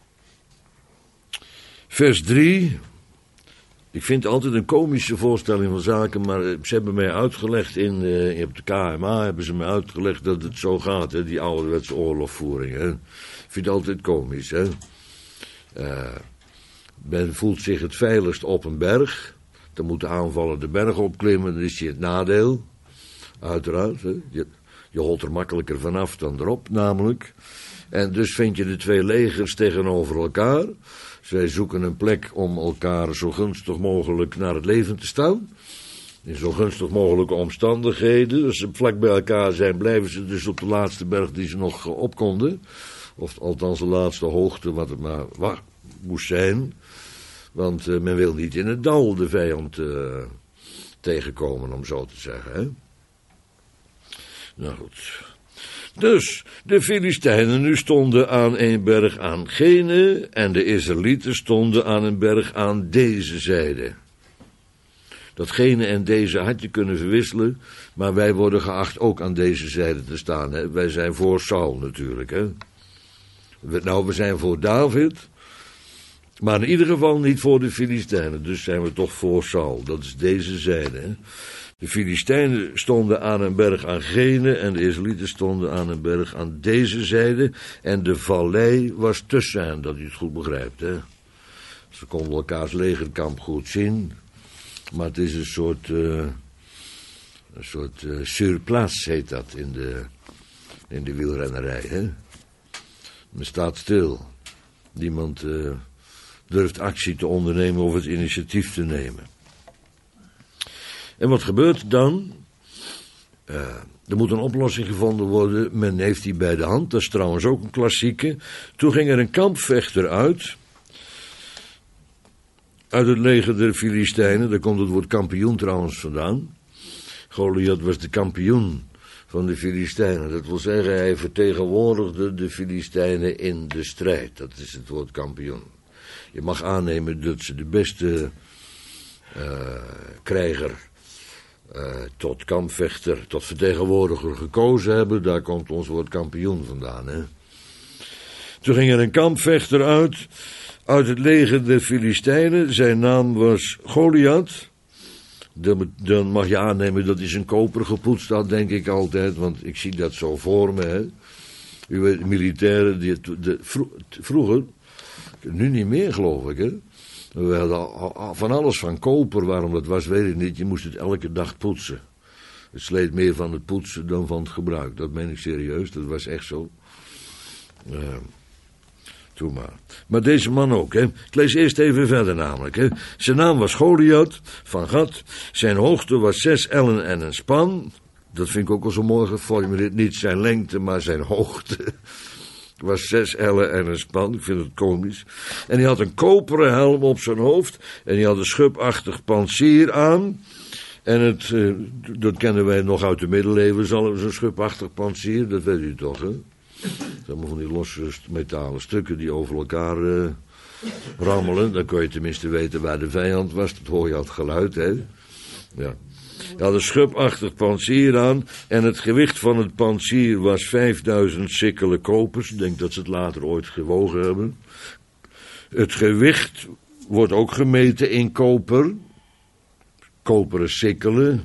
Vers drie. Ik vind het altijd een komische voorstelling van zaken, maar ze hebben mij uitgelegd, in, uh, op de K M A hebben ze mij uitgelegd dat het zo gaat, hè, die ouderwetse oorlogvoering. Hè. Ik vind het altijd komisch. Hè. Uh, men voelt zich het veiligst op een berg, dan moet de aanvaller de berg opklimmen, dan is hij het nadeel. Uiteraard, hè. Je, je holt er makkelijker vanaf dan erop, namelijk. En dus vind je de twee legers tegenover elkaar. Zij zoeken een plek om elkaar zo gunstig mogelijk naar het leven te staan. In zo gunstig mogelijke omstandigheden. Als ze vlak bij elkaar zijn, blijven ze dus op de laatste berg die ze nog op konden. Of althans de laatste hoogte, wat het maar wa- moest zijn. Want uh, men wil niet in het dal de vijand uh, tegenkomen, om zo te zeggen. Hè? Nou goed. Dus de Filistijnen nu stonden aan een berg aan gene en de Israëlieten stonden aan een berg aan deze zijde. Datgene en deze had je kunnen verwisselen, maar wij worden geacht ook aan deze zijde te staan. Hè? Wij zijn voor Saul natuurlijk. Hè? We, nou, we zijn voor David, maar in ieder geval niet voor de Filistijnen. Dus zijn we toch voor Saul. Dat is deze zijde. Hè? De Filistijnen stonden aan een berg aan gene en de Israëlieten stonden aan een berg aan deze zijde. En de vallei was tussen hen, dat u het goed begrijpt. Hè? Ze konden elkaars legerkamp goed zien. Maar het is een soort, uh, een soort uh, surplace heet dat in de, in de wielrennerij. Hè? Men staat stil. Niemand uh, durft actie te ondernemen of het initiatief te nemen. En wat gebeurt dan? Uh, er moet een oplossing gevonden worden. Men heeft die bij de hand. Dat is trouwens ook een klassieke. Toen ging er een kampvechter uit. Uit het leger der Filistijnen. Daar komt het woord kampioen trouwens vandaan. Goliath was de kampioen van de Filistijnen. Dat wil zeggen, hij vertegenwoordigde de Filistijnen in de strijd. Dat is het woord kampioen. Je mag aannemen dat ze de beste uh, krijger uh, tot kampvechter, tot vertegenwoordiger gekozen hebben. Daar komt ons woord kampioen vandaan. Hè? Toen ging er een kampvechter uit, uit het leger der Filistijnen. Zijn naam was Goliath. Dan, dan mag je aannemen dat hij zijn koper gepoetst had, denk ik altijd, want ik zie dat zo voor me. Hè? U weet, militairen, die, de, vro, vroeger, nu niet meer geloof ik, hè. We hadden van alles van koper, waarom dat was, weet ik niet. Je moest het elke dag poetsen. Het sleet meer van het poetsen dan van het gebruik. Dat meen ik serieus, dat was echt zo. Uh, Doe maar. Maar deze man ook, hè. Ik lees eerst even verder namelijk, hè. Zijn naam was Goliath van Gat. Zijn hoogte was zes ellen en een span. Dat vind ik ook al zo mooi geformuleerd. Niet zijn lengte, maar zijn hoogte. Was zes ellen en een span. Ik vind het komisch. En hij had een koperen helm op zijn hoofd. En hij had een schubachtig pantsier aan. En het, uh, dat kennen wij nog uit de middeleeuwen, zo'n schubachtig pantsier. Dat weet u toch, hè? Allemaal van die losse metalen stukken die over elkaar uh, rammelen. Dan kun je tenminste weten waar de vijand was. Dat hoor je aan het geluid, hè. Ja. Hij had een schubachtig pantsier aan. En het gewicht van het pantsier was vijfduizend sikkelen kopers. Ik denk dat ze het later ooit gewogen hebben. Het gewicht wordt ook gemeten in koper. Koperen sikkelen.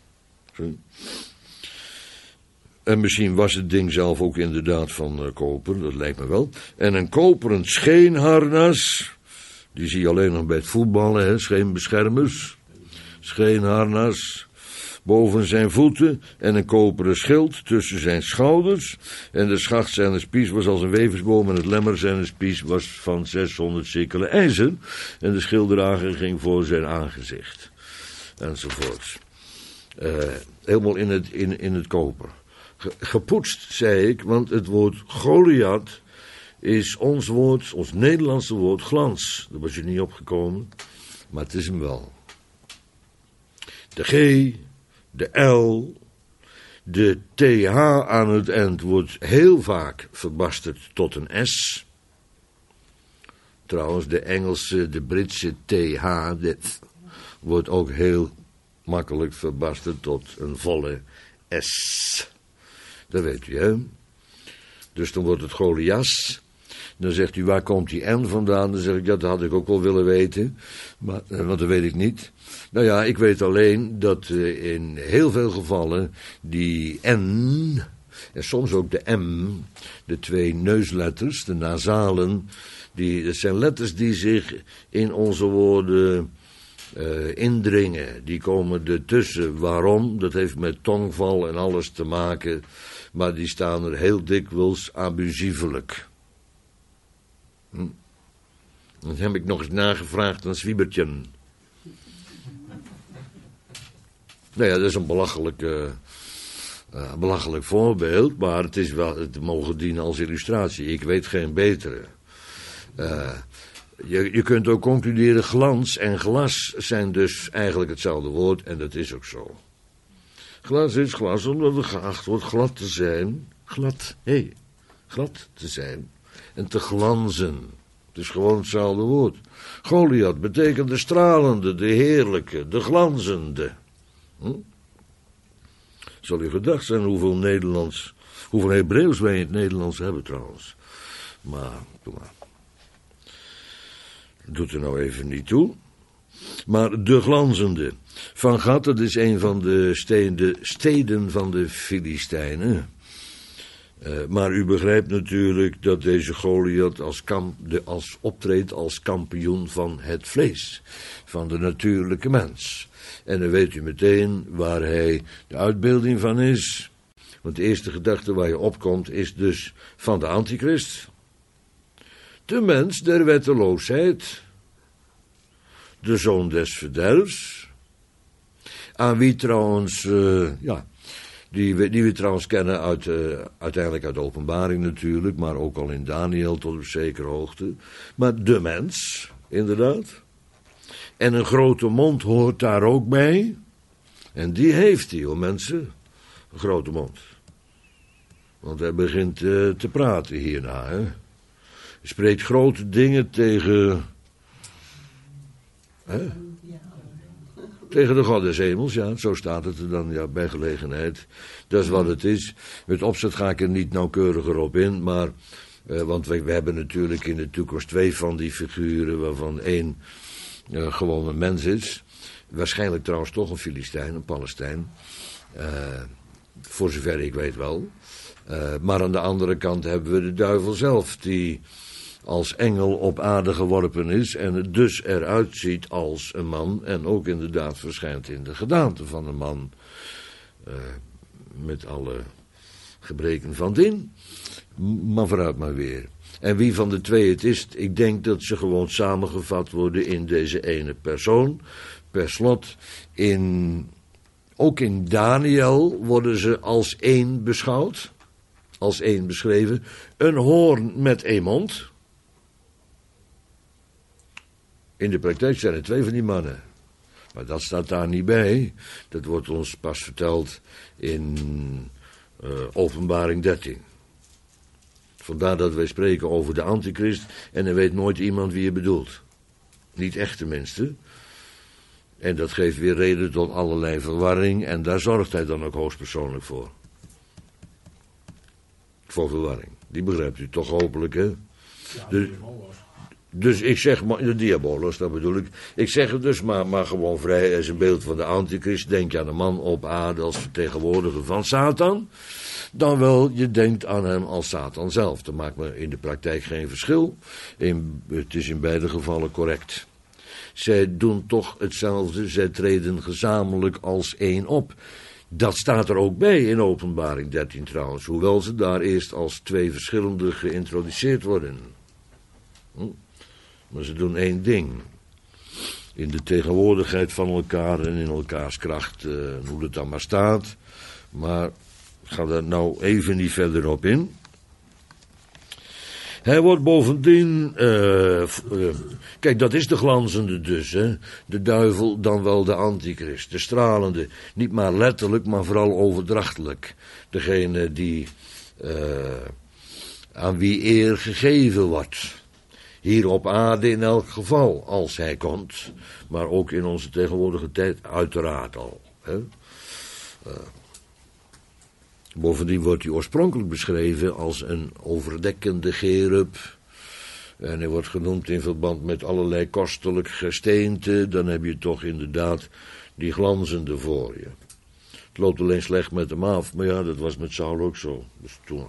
En misschien was het ding zelf ook inderdaad van uh, koper, dat lijkt me wel. En een koperen scheenharnas, die zie je alleen nog bij het voetballen, hè, scheenbeschermers. Scheenharnas boven zijn voeten en een koperen schild tussen zijn schouders. En de schacht zijn spies was als een weversboom en het lemmer zijn spies was van zeshonderd sikkelen ijzer. En de schilddrager ging voor zijn aangezicht. Enzovoorts. Uh, helemaal in het, in, in het koper. Gepoetst, zei ik, want het woord Goliath is ons woord, ons Nederlandse woord glans. Daar was je niet opgekomen, maar het is hem wel. De G, de L, de T H aan het eind wordt heel vaak verbasterd tot een S. Trouwens, de Engelse, de Britse T H, de wordt ook heel makkelijk verbasterd tot een volle S. Dat weet u, hè? Dus dan wordt het Goliath. Dan zegt u, waar komt die N vandaan? Dan zeg ik, ja, dat had ik ook wel willen weten. Maar, want dat weet ik niet. Nou ja, ik weet alleen dat uh, in heel veel gevallen die N, en soms ook de M, de twee neusletters, de nasalen, die, dat zijn letters die zich in onze woorden uh, indringen. Die komen ertussen. Waarom? Dat heeft met tongval en alles te maken. Maar die staan er heel dikwijls abusievelijk. Hm. Dan heb ik nog eens nagevraagd aan Zwiebertje. Nou ja, dat is een belachelijk, uh, uh, belachelijk voorbeeld, maar het, is wel, het mogen dienen als illustratie. Ik weet geen betere. Uh, je, je kunt ook concluderen, glans en glas zijn dus eigenlijk hetzelfde woord, en dat is ook zo. Glas is glas omdat het geacht wordt glad te zijn. Glad, hé, hey, glad te zijn. En te glanzen. Het is gewoon hetzelfde woord. Goliath betekent de stralende, de heerlijke, de glanzende. Hm? Zal u gedacht zijn hoeveel Nederlands, hoeveel Hebreeuws wij in het Nederlands hebben trouwens. Maar, doe maar. Doet er nou even niet toe. Maar de glanzende. Van Gat, dat is een van de steden, steden van de Filistijnen. Uh, maar u begrijpt natuurlijk dat deze Goliath als, kamp, de, als optreedt als kampioen van het vlees. Van de natuurlijke mens. En dan weet u meteen waar hij de uitbeelding van is. Want de eerste gedachte waar je opkomt is dus van de antichrist. De mens der wetteloosheid. De zoon des verderfs. Aan wie trouwens, uh, ja, die we, die we trouwens kennen uit, uh, uiteindelijk uit de Openbaring natuurlijk, maar ook al in Daniel tot op zekere hoogte. Maar de mens, inderdaad. En een grote mond hoort daar ook bij. En die heeft hij, hoor mensen. Een grote mond. Want hij begint uh, te praten hierna, hè. Hij spreekt grote dingen tegen... Hè? Tegen de God des hemels, ja, zo staat het er dan, ja, bij gelegenheid. Dat is wat het is. Met opzet ga ik er niet nauwkeuriger op in, maar... Uh, want we, we hebben natuurlijk in de toekomst twee van die figuren, waarvan één uh, gewoon een mens is. Waarschijnlijk trouwens toch een Filistijn, een Palestijn. Uh, voor zover ik weet wel. Uh, maar aan de andere kant hebben we de duivel zelf, die als engel op aarde geworpen is en het dus eruit ziet als een man en ook inderdaad verschijnt in de gedaante van een man, uh, met alle gebreken van dien, maar vooruit maar weer. En wie van de twee het is, ik denk dat ze gewoon samengevat worden in deze ene persoon. Per slot, in, ook in Daniel worden ze als één beschouwd, als één beschreven, een hoorn met één mond. In de praktijk zijn er twee van die mannen. Maar dat staat daar niet bij. Dat wordt ons pas verteld in uh, Openbaring dertien. Vandaar dat wij spreken over de antichrist en er weet nooit iemand wie je bedoelt. Niet echt tenminste. En dat geeft weer reden tot allerlei verwarring en daar zorgt hij dan ook hoogstpersoonlijk voor. Voor verwarring. Die begrijpt u toch hopelijk, hè? Ja, Dus, dus ik zeg maar, de diabolos, dat bedoel ik. Ik zeg het dus maar, maar gewoon vrij als een beeld van de antichrist. Denk je aan een man op aarde als vertegenwoordiger van Satan. Dan wel, je denkt aan hem als Satan zelf. Dat maakt me in de praktijk geen verschil. In, het is in beide gevallen correct. Zij doen toch hetzelfde, zij treden gezamenlijk als één op. Dat staat er ook bij in Openbaring dertien trouwens, hoewel ze daar eerst als twee verschillende geïntroduceerd worden. Hm? Maar ze doen één ding. In de tegenwoordigheid van elkaar en in elkaars kracht, uh, hoe het dan maar staat. Maar ik ga daar nou even niet verder op in. Hij wordt bovendien, uh, uh, kijk, dat is de glanzende dus, hè. De duivel, dan wel de antichrist, de stralende. Niet maar letterlijk, maar vooral overdrachtelijk. Degene die, uh, aan wie eer gegeven wordt. Hier op aarde in elk geval, als hij komt. Maar ook in onze tegenwoordige tijd uiteraard al, hè. Uh, Bovendien wordt hij oorspronkelijk beschreven als een overdekkende cherub. En hij wordt genoemd in verband met allerlei kostelijk gesteente. Dan heb je toch inderdaad die glanzende voor je. Het loopt alleen slecht met hem af, maar ja, dat was met Saul ook zo. Dus toen.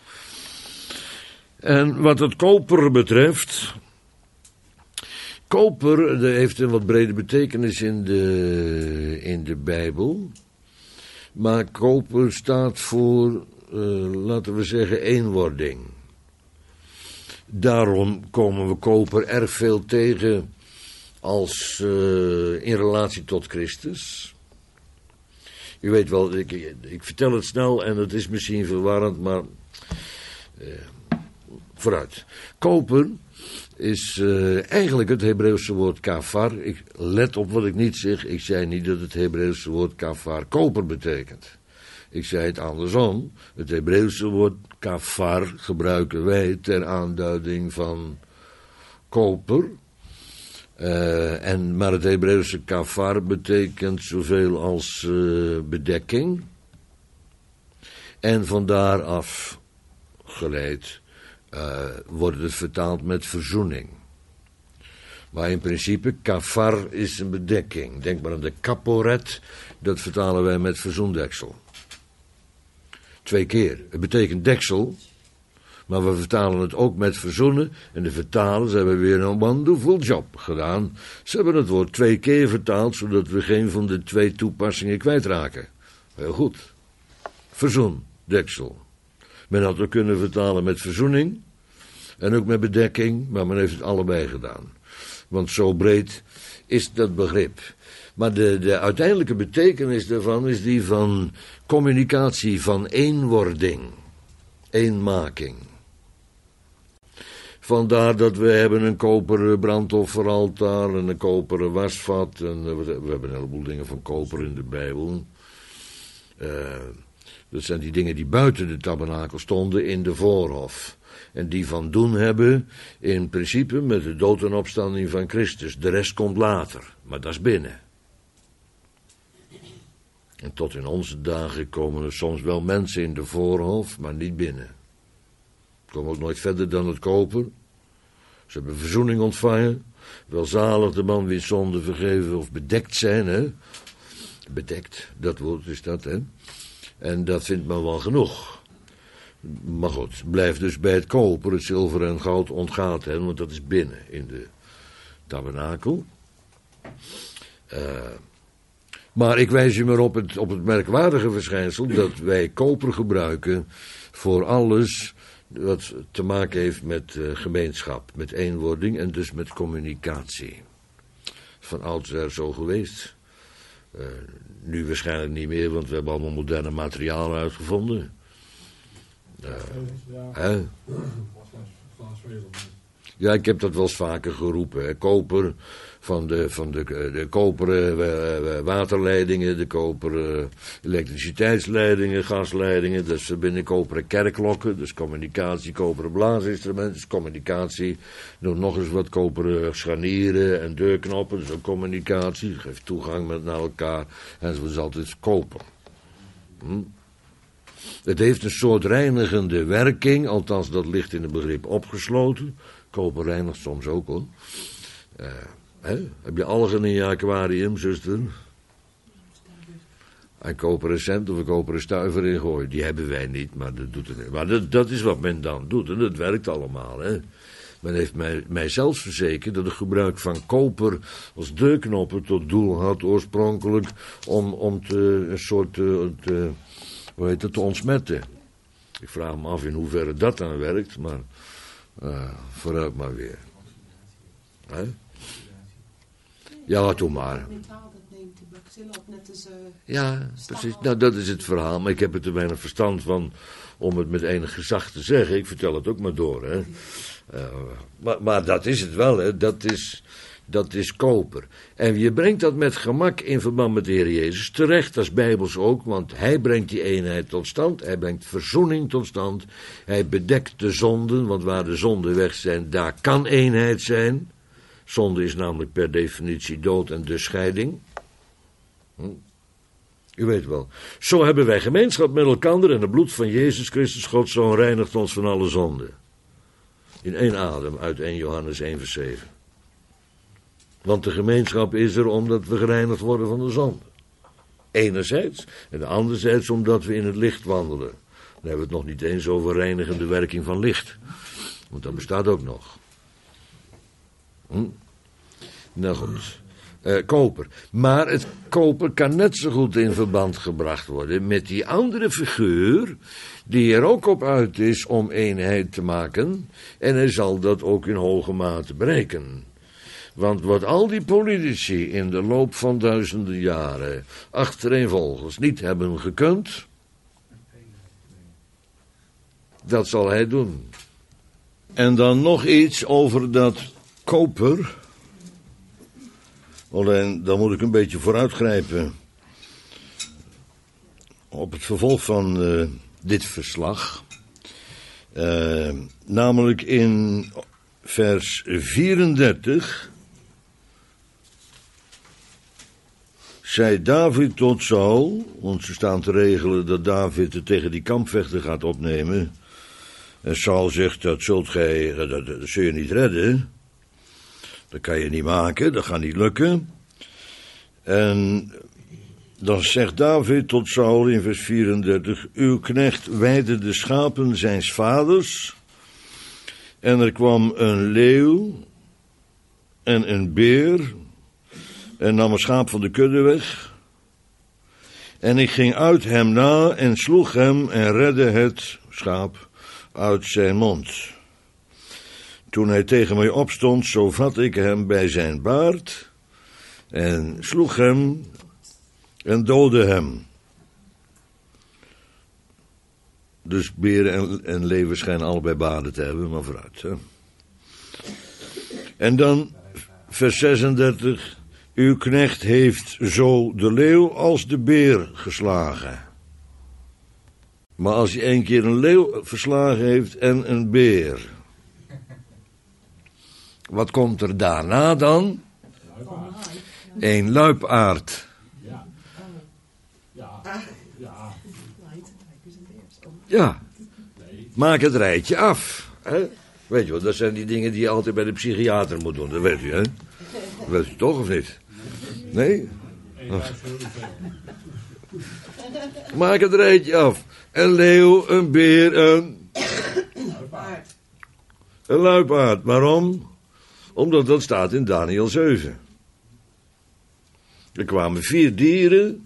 En wat het koper betreft. Koper heeft een wat brede betekenis in de, in de Bijbel. Maar koper staat voor, uh, laten we zeggen, eenwording. Daarom komen we koper erg veel tegen als uh, in relatie tot Christus. U weet wel, ik, ik vertel het snel en het is misschien verwarrend, maar uh, vooruit. Koper is uh, eigenlijk het Hebreeuwse woord kafar. Ik let op wat ik niet zeg. Ik zei niet dat het Hebreeuwse woord kafar koper betekent. Ik zei het andersom. Het Hebreeuwse woord kafar gebruiken wij ter aanduiding van koper. Uh, en, maar het Hebreeuwse kafar betekent zoveel als uh, bedekking. En van daaraf geleid uh, wordt het vertaald met verzoening. Maar in principe, kafar is een bedekking. Denk maar aan de kaporet, dat vertalen wij met verzoendeksel. Twee keer. Het betekent deksel, maar we vertalen het ook met verzoenen. En de vertalers hebben weer een wonderful job gedaan. Ze hebben het woord twee keer vertaald, zodat we geen van de twee toepassingen kwijtraken. Heel goed. Verzoen, deksel. Men had het kunnen vertalen met verzoening en ook met bedekking, maar men heeft het allebei gedaan. Want zo breed is dat begrip. Maar de, de uiteindelijke betekenis daarvan is die van communicatie, van eenwording, eenmaking. Vandaar dat we hebben een koperen brandofferaltaar en een koperen wasvat. En we hebben een heleboel dingen van koper in de Bijbel. Uh, dat zijn die dingen die buiten de tabernakel stonden in de voorhof. En die van doen hebben in principe met de dood en opstanding van Christus. De rest komt later, maar dat is binnen. En tot in onze dagen komen er soms wel mensen in de voorhof, maar niet binnen. Komen ook nooit verder dan het koper. Ze hebben verzoening ontvangen. Welzalig de man wie zonde vergeven of bedekt zijn, hè. Bedekt, dat woord is dat, hè. En dat vindt men wel genoeg. Maar goed, blijf dus bij het koper. Het zilver en goud ontgaat hen, want dat is binnen in de tabernakel. Uh, maar ik wijs u maar op het, op het merkwaardige verschijnsel dat wij koper gebruiken voor alles wat te maken heeft met uh, gemeenschap, met eenwording en dus met communicatie. Van oudsher zo geweest. Uh, nu waarschijnlijk niet meer, want we hebben allemaal moderne materialen uitgevonden. Uh, ja. Hè? Ja, ik heb dat wel eens vaker geroepen. Hè. Koper van de, van de, de koperen uh, waterleidingen, de koperen elektriciteitsleidingen, gasleidingen. Dus verbinden koperen kerkklokken, dus communicatie, koperen blaasinstrumenten, dus communicatie. Doe nog eens wat koperen scharnieren en deurknoppen, dus ook communicatie. Dat geeft toegang met naar elkaar en zo is altijd koper. Hm? Het heeft een soort reinigende werking, althans dat ligt in het begrip opgesloten. Koper reinigt soms ook hoor. Uh, hè? Heb je algen in je aquarium, zuster? Een koperen cent of een koperen stuiver in gooien. Die hebben wij niet, maar dat doet het niet. Maar dat, dat is wat men dan doet en dat werkt allemaal. Hè? Men heeft mij, mij zelfs verzekerd dat het gebruik van koper als deurknoppen tot doel had oorspronkelijk om, om te, een soort te, te, hoe heet het, te ontsmetten. Ik vraag me af in hoeverre dat dan werkt, maar uh, vooruit maar weer. Hè? Ja, doe maar. Metaal, dat neemt de bacillen op, net als... Uh, ja, precies. Nou, dat is het verhaal, maar ik heb er te weinig verstand van om het met enig gezag te zeggen. Ik vertel het ook maar door, hè. Uh, maar, maar dat is het wel, hè. Dat is, dat is koper. En je brengt dat met gemak in verband met de Heer Jezus terecht, dat is bijbels ook, want hij brengt die eenheid tot stand, hij brengt verzoening tot stand, hij bedekt de zonden, want waar de zonden weg zijn, daar kan eenheid zijn. Zonde is namelijk per definitie dood en dus scheiding. Hm. U weet wel. Zo hebben wij gemeenschap met elkaar en het bloed van Jezus Christus, Gods Zoon, reinigt ons van alle zonden. In één adem uit eerste Johannes één vers zeven. Want de gemeenschap is er omdat we gereinigd worden van de zonde. Enerzijds. En anderzijds omdat we in het licht wandelen. Dan hebben we het nog niet eens over reinigende werking van licht. Want dat bestaat ook nog. Hm? Nou goed. Uh, koper. Maar het koper kan net zo goed in verband gebracht worden met die andere figuur die er ook op uit is om eenheid te maken. En hij zal dat ook in hoge mate bereiken. Want wat al die politici in de loop van duizenden jaren achtereenvolgens niet hebben gekund, dat zal hij doen. En dan nog iets over dat koper. Alleen, dan moet ik een beetje vooruitgrijpen op het vervolg van uh, dit verslag. Uh, namelijk in vers vierendertig zei David tot Saul, want ze staan te regelen dat David het tegen die kampvechter gaat opnemen. En Saul zegt, dat zult gij, dat, dat, dat zul je niet redden. Dat kan je niet maken, dat gaat niet lukken. En dan zegt David tot Saul in vers vierendertig, uw knecht weidde de schapen zijns vaders, en er kwam een leeuw en een beer, en nam een schaap van de kudde weg. En ik ging uit hem na en sloeg hem en redde het schaap uit zijn mond. Toen hij tegen mij opstond, zo vatte ik hem bij zijn baard en sloeg hem en doodde hem. Dus beren en, en leeuwen schijnen allebei baarden te hebben, maar vooruit. Hè? En dan vers zesendertig. Uw knecht heeft zo de leeuw als de beer geslagen. Maar als hij een keer een leeuw verslagen heeft en een beer, wat komt er daarna dan? Een luipaard. Ja. Ja. Ja. Ja. Maak het rijtje af. Hè? Weet je wel, dat zijn die dingen die je altijd bij de psychiater moet doen. Dat weet u, hè? Dat weet u toch, of niet? Nee? Ach. Maak het rijtje af. Een leeuw, een beer, een... Luipaard. Een luipaard. Waarom? Omdat dat staat in Daniël zeven. Er kwamen vier dieren,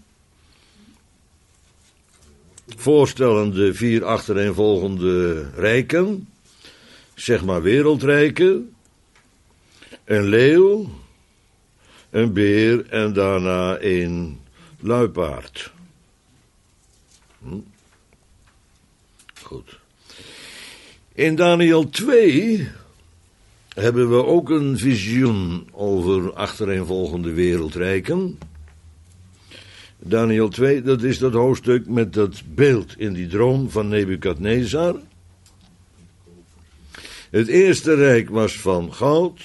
voorstellende vier achtereenvolgende rijken, zeg maar wereldrijken, een leeuw, een beer en daarna een luipaard. Hm? Goed. In Daniël twee hebben we ook een visioen over achtereenvolgende wereldrijken. Daniël twee, dat is dat hoofdstuk met dat beeld in die droom van Nebukadnezar. Het eerste rijk was van goud.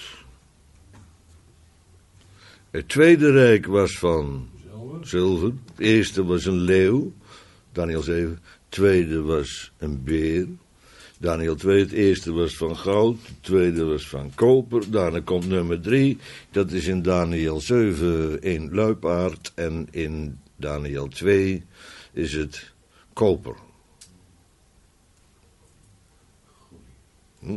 Het tweede rijk was van Zilver. zilver. Het eerste was een leeuw. Daniël zeven. Het tweede was een beer. Daniël twee, het eerste was van goud, het tweede was van koper, daarna komt nummer drie, dat is in Daniël zeven een luipaard en in Daniël twee is het koper. Hm.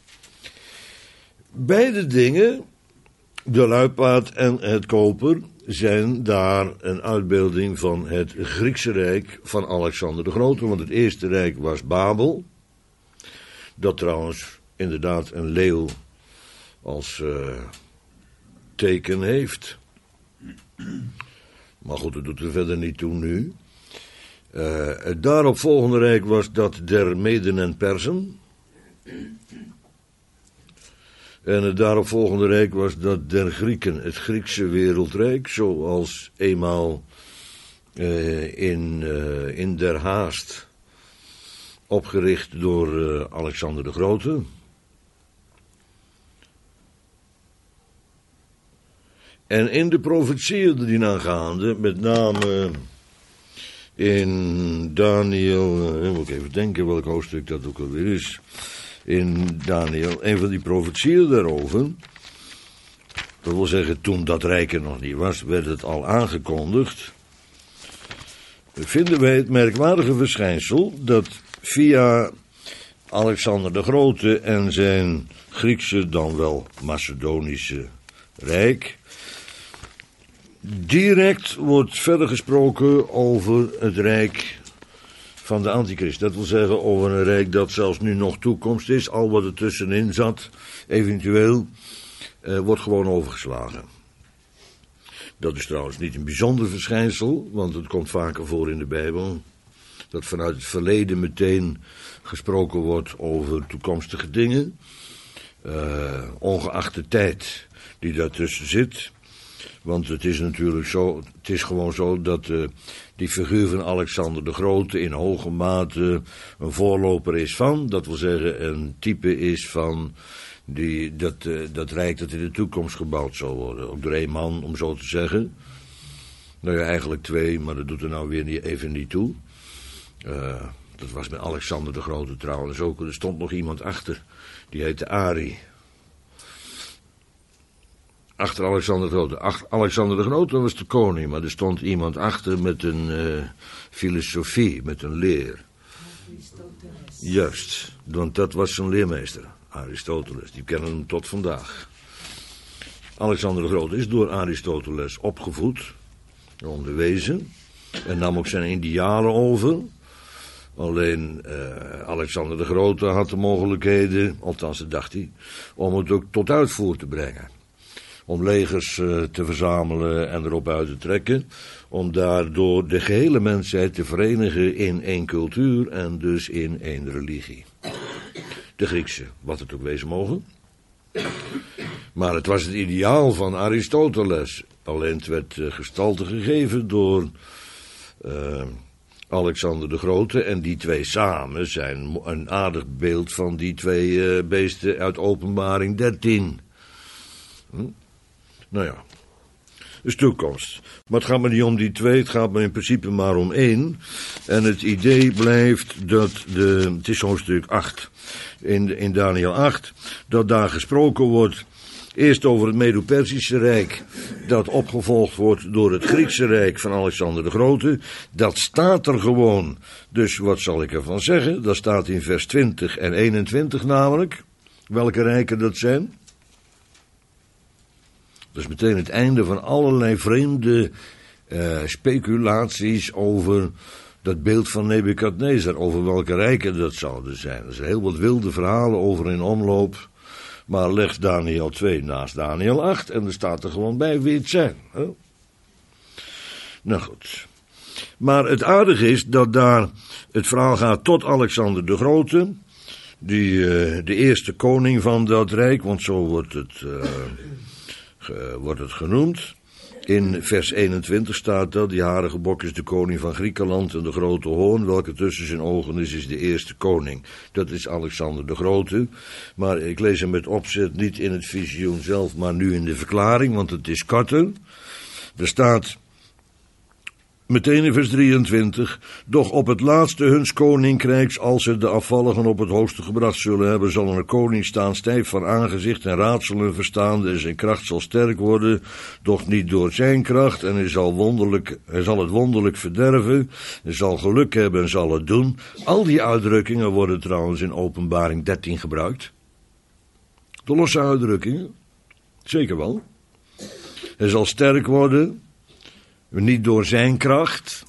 Beide dingen, de luipaard en het koper, zijn daar een uitbeelding van het Griekse rijk van Alexander de Grote, want het eerste rijk was Babel. Dat trouwens inderdaad een leeuw als uh, teken heeft. Maar goed, dat doet er verder niet toe nu. Uh, het daaropvolgende rijk was dat der Meden en Persen. En het daaropvolgende rijk was dat der Grieken, het Griekse wereldrijk, zoals eenmaal uh, in, uh, in der haast opgericht door uh, Alexander de Grote. En in de profetieën dienaangaande, met name in Daniël, uh, moet ik even denken welk hoofdstuk dat ook alweer is, in Daniël, een van die profetieën daarover, dat wil zeggen, toen dat rijk er nog niet was, werd het al aangekondigd, vinden wij het merkwaardige verschijnsel dat via Alexander de Grote en zijn Griekse, dan wel Macedonische rijk, direct wordt verder gesproken over het rijk van de antichrist. Dat wil zeggen over een rijk dat zelfs nu nog toekomst is. Al wat er tussenin zat, eventueel, uh, wordt gewoon overgeslagen. Dat is trouwens niet een bijzonder verschijnsel, want het komt vaker voor in de Bijbel. Dat vanuit het verleden meteen gesproken wordt over toekomstige dingen. Uh, ongeacht de tijd die daartussen zit. Want het is natuurlijk zo, het is gewoon zo dat uh, die figuur van Alexander de Grote in hoge mate een voorloper is van. Dat wil zeggen een type is van die, dat, uh, dat rijk dat in de toekomst gebouwd zal worden. Ook door één man, om zo te zeggen. Nou ja, eigenlijk twee, maar dat doet er nou weer niet, even niet toe. Uh, dat was met Alexander de Grote trouwens ook. Er stond nog iemand achter, die heette Ari. Achter Alexander de Grote. Ach, Alexander de Grote was de koning, maar er stond iemand achter met een uh, filosofie, met een leer. Aristoteles. Juist, want dat was zijn leermeester, Aristoteles. Die kennen hem tot vandaag. Alexander de Grote is door Aristoteles opgevoed, onderwezen, en nam ook zijn idealen over. Alleen uh, Alexander de Grote had de mogelijkheden, althans dat dacht hij, om het ook tot uitvoer te brengen. Om legers uh, te verzamelen en erop uit te trekken. Om daardoor de gehele mensheid te verenigen in één cultuur en dus in één religie. De Griekse, wat het ook wezen mogen. Maar het was het ideaal van Aristoteles. Alleen het werd uh, gestalte gegeven door uh, Alexander de Grote. En die twee samen zijn een aardig beeld van die twee uh, beesten uit Openbaring dertien. Hm? Nou ja, dus toekomst. Maar het gaat me niet om die twee, het gaat me in principe maar om één. En het idee blijft dat de, het is hoofdstuk acht, in, in Daniel acht, dat daar gesproken wordt, eerst over het Medo-Persische Rijk, dat opgevolgd wordt door het Griekse Rijk van Alexander de Grote. Dat staat er gewoon. Dus wat zal ik ervan zeggen? Dat staat in vers twintig en eenentwintig namelijk. Welke rijken dat zijn? Dat is meteen het einde van allerlei vreemde uh, speculaties over dat beeld van Nebukadnezar, over welke rijken dat zouden zijn. Er zijn heel wat wilde verhalen over in omloop, maar leg Daniel twee naast Daniel acht en er staat er gewoon bij wie het zijn. Hè? Nou goed. Maar het aardige is dat daar het verhaal gaat tot Alexander de Grote, die uh, de eerste koning van dat rijk, want zo wordt het... Uh, Uh, wordt het genoemd. In vers eenentwintig staat dat, die harige bok is de koning van Griekenland en de grote hoorn, welke tussen zijn ogen is, is de eerste koning. Dat is Alexander de Grote. Maar ik lees hem met opzet niet in het visioen zelf, maar nu in de verklaring, want het is korter. Er staat meteen in vers drieëntwintig, doch op het laatste huns koninkrijks, als ze de afvalligen op het hoogste gebracht zullen hebben, zal een koning staan, stijf van aangezicht en raad zullen verstaande, en zijn kracht zal sterk worden, doch niet door zijn kracht, en hij zal, wonderlijk, hij zal het wonderlijk verderven, hij zal geluk hebben en zal het doen. Al die uitdrukkingen worden trouwens in Openbaring dertien gebruikt. De losse uitdrukkingen, zeker wel. Hij zal sterk worden, niet door zijn kracht.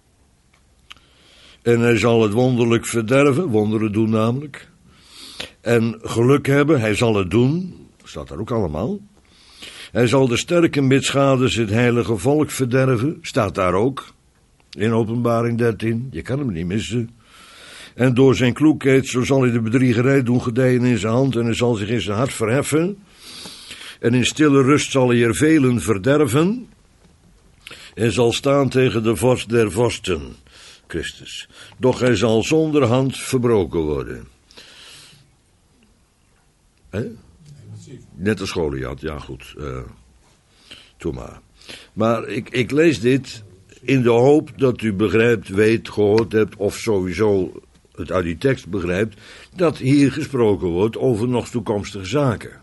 En hij zal het wonderlijk verderven, wonderen doen namelijk. En geluk hebben, hij zal het doen, staat daar ook allemaal. Hij zal de sterke mitschades het heilige volk verderven, staat daar ook. In Openbaring dertien, je kan hem niet missen. En door zijn kloekheid, zo zal hij de bedriegerij doen gedijen in zijn hand, en hij zal zich in zijn hart verheffen. En in stille rust zal hij er velen verderven. En zal staan tegen de vorst der vorsten, Christus. Doch hij zal zonder hand verbroken worden. Hè? Net als Goliath, ja goed. Uh, doe maar. Maar ik, ik lees dit in de hoop dat u begrijpt, weet, gehoord hebt, of sowieso het uit die tekst begrijpt, dat hier gesproken wordt over nog toekomstige zaken.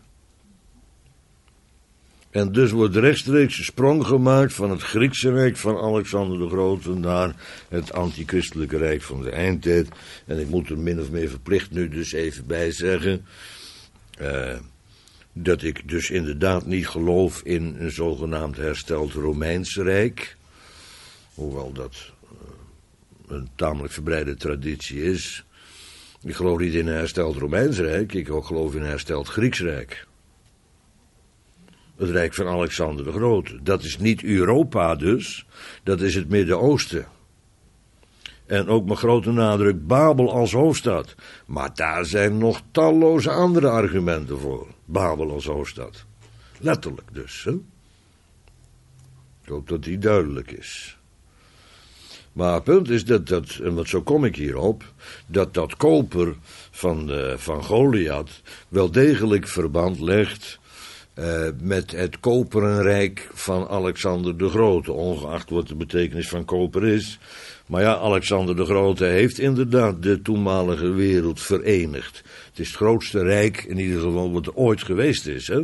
En dus wordt rechtstreeks een sprong gemaakt van het Griekse rijk van Alexander de Grote naar het antichristelijke rijk van de eindtijd. En ik moet er min of meer verplicht nu dus even bij zeggen, uh, dat ik dus inderdaad niet geloof in een zogenaamd hersteld Romeins Rijk, hoewel dat uh, een tamelijk verbreide traditie is. Ik geloof niet in een hersteld Romeins Rijk, ik ook geloof in een hersteld Grieks Rijk. Het Rijk van Alexander de Grote. Dat is niet Europa dus, dat is het Midden-Oosten. En ook met grote nadruk Babel als hoofdstad. Maar daar zijn nog talloze andere argumenten voor. Babel als hoofdstad. Letterlijk dus. Hè? Ik hoop dat die duidelijk is. Maar het punt is dat, dat en wat zo kom ik hierop, dat dat koper van, uh, van Goliath wel degelijk verband legt uh, met het koperenrijk van Alexander de Grote, ongeacht wat de betekenis van koper is. Maar ja, Alexander de Grote heeft inderdaad de toenmalige wereld verenigd. Het is het grootste rijk, in ieder geval wat er ooit geweest is, hè.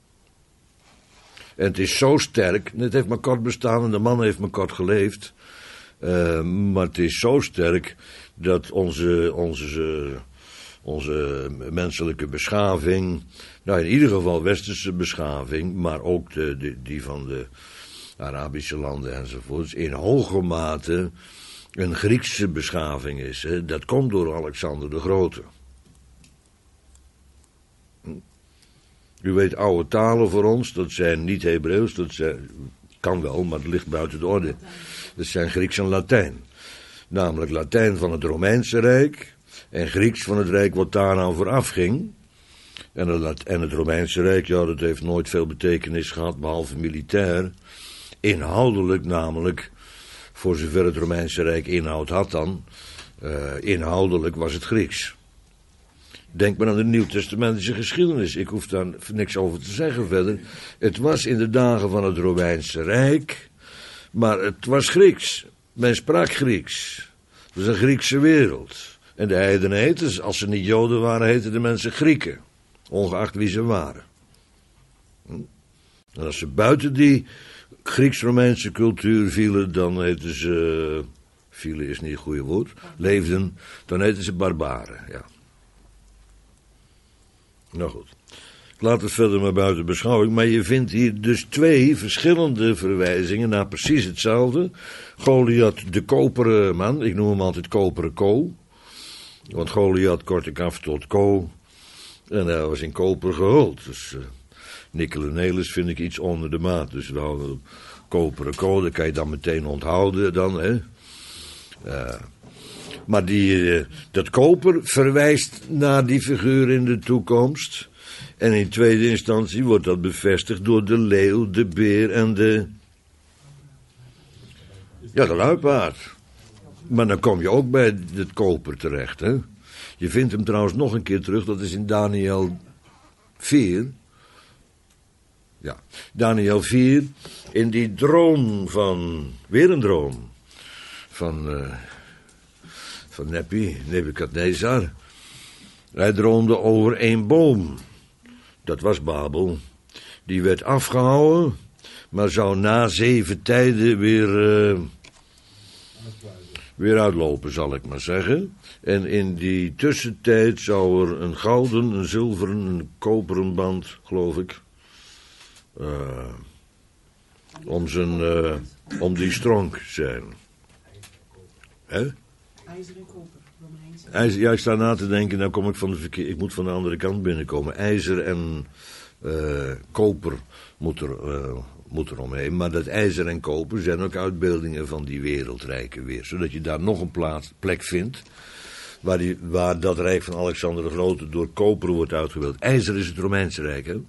En het is zo sterk, het heeft maar kort bestaan en de man heeft maar kort geleefd. Uh, maar het is zo sterk dat onze, onze, onze menselijke beschaving, nou in ieder geval westerse beschaving, maar ook de, de, die van de Arabische landen enzovoorts, in hoge mate een Griekse beschaving is. Hè. Dat komt door Alexander de Grote. U weet, oude talen voor ons, dat zijn niet Hebreeuws, dat zijn, kan wel, maar het ligt buiten de orde. Dat zijn Grieks en Latijn. Namelijk Latijn van het Romeinse Rijk en Grieks van het Rijk wat daaraan vooraf ging. En het, en het Romeinse Rijk, ja, dat heeft nooit veel betekenis gehad, behalve militair. Inhoudelijk namelijk, voor zover het Romeinse Rijk inhoud had dan, uh, inhoudelijk was het Grieks. Denk maar aan de Nieuwtestamentische geschiedenis. Ik hoef daar niks over te zeggen verder. Het was in de dagen van het Romeinse Rijk, maar het was Grieks. Men sprak Grieks. Het was een Griekse wereld. En de heidenen heten, als ze niet Joden waren, heten de mensen Grieken. Ongeacht wie ze waren. En als ze buiten die Grieks-Romeinse cultuur vielen, dan heten ze, vielen is niet het goede woord, leefden, dan heten ze barbaren, ja. Nou goed, ik laat het verder maar buiten beschouwing, maar je vindt hier dus twee verschillende verwijzingen naar precies hetzelfde. Goliath, de koperen man, ik noem hem altijd koperen ko, want Goliath kort ik af tot ko, en hij was in koper gehuld, dus uh, nikkel en nelis vind ik iets onder de maat, dus we houden op koperen ko, dat kan je dan meteen onthouden dan, hè. Uh, Maar die, uh, dat koper verwijst naar die figuur in de toekomst. En in tweede instantie wordt dat bevestigd door de leeuw, de beer en de... Ja, de luipaard. Maar dan kom je ook bij het koper terecht, hè. Je vindt hem trouwens nog een keer terug, dat is in Daniel vier. Ja, Daniel vier, in die droom van... Weer een droom. Van... Uh, van Nepi, Nebukadnezar. Hij droomde over één boom. Dat was Babel. Die werd afgehouden, maar zou na zeven tijden weer, uh, weer uitlopen, zal ik maar zeggen. En in die tussentijd zou er een gouden, een zilveren, een koperen band, geloof ik, uh, om, zijn, uh, om die stronk zijn. Hè? IJzer en koper, Romeins. IJzer, ja, ik sta na te denken, nou kom ik van de verkeer, ik moet van de andere kant binnenkomen. IJzer en uh, koper moet er, uh, moet er omheen. Maar dat ijzer en koper zijn ook uitbeeldingen van die wereldrijken weer. Zodat je daar nog een plaats, plek vindt waar, die, waar dat rijk van Alexander de Grote door koper wordt uitgebeeld. IJzer is het Romeinse Rijk, hè.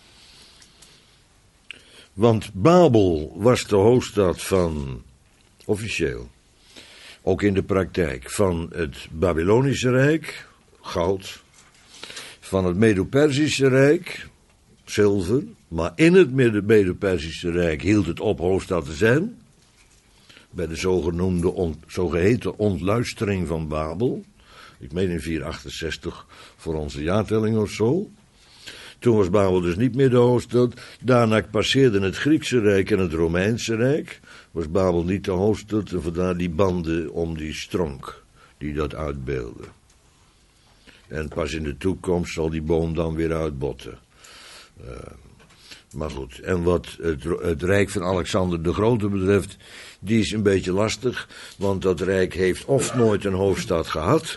Want Babel was de hoofdstad van, officieel, ook in de praktijk, van het Babylonische Rijk, goud, van het Medo-Persische Rijk, zilver, maar in het Medo-Persische Rijk hield het op hoofdstad te zijn, bij de zogenoemde, on, zogeheten ontluistering van Babel, ik meen in vierhonderdachtenzestig voor onze jaartelling of zo. Toen was Babel dus niet meer de hoofdstad. Daarna passeerden het Griekse Rijk en het Romeinse Rijk. Was Babel niet de hoofdstad en vandaar die banden om die stronk die dat uitbeelden. En pas in de toekomst zal die boom dan weer uitbotten. Uh, maar goed, en wat het, het rijk van Alexander de Grote betreft, die is een beetje lastig, want dat rijk heeft of nooit een hoofdstad gehad,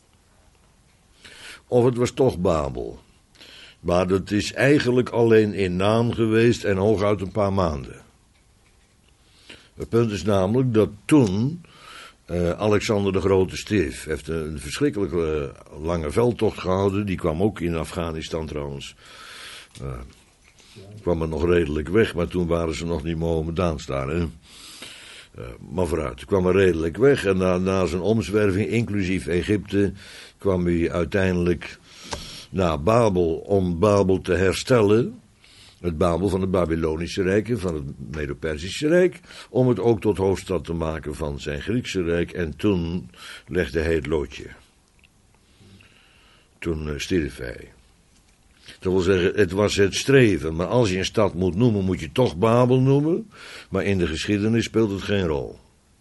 of het was toch Babel. Maar dat is eigenlijk alleen in naam geweest en hooguit een paar maanden. Het punt is namelijk dat toen uh, Alexander de Grote stierf, heeft een verschrikkelijke uh, lange veldtocht gehouden, die kwam ook in Afghanistan trouwens. Uh, kwam er nog redelijk weg, maar toen waren ze nog niet Mohammedaans daar, hè. Uh, maar vooruit, kwam er redelijk weg en na, na zijn omzwerving, inclusief Egypte, kwam hij uiteindelijk naar Babel om Babel te herstellen. Het Babel van het Babylonische Rijk, van het Medo-Persische Rijk, om het ook tot hoofdstad te maken van zijn Griekse Rijk. En toen legde hij het loodje. Toen uh, stierf hij. Dat wil zeggen, het was het streven, maar als je een stad moet noemen, moet je toch Babel noemen. Maar in de geschiedenis speelt het geen rol.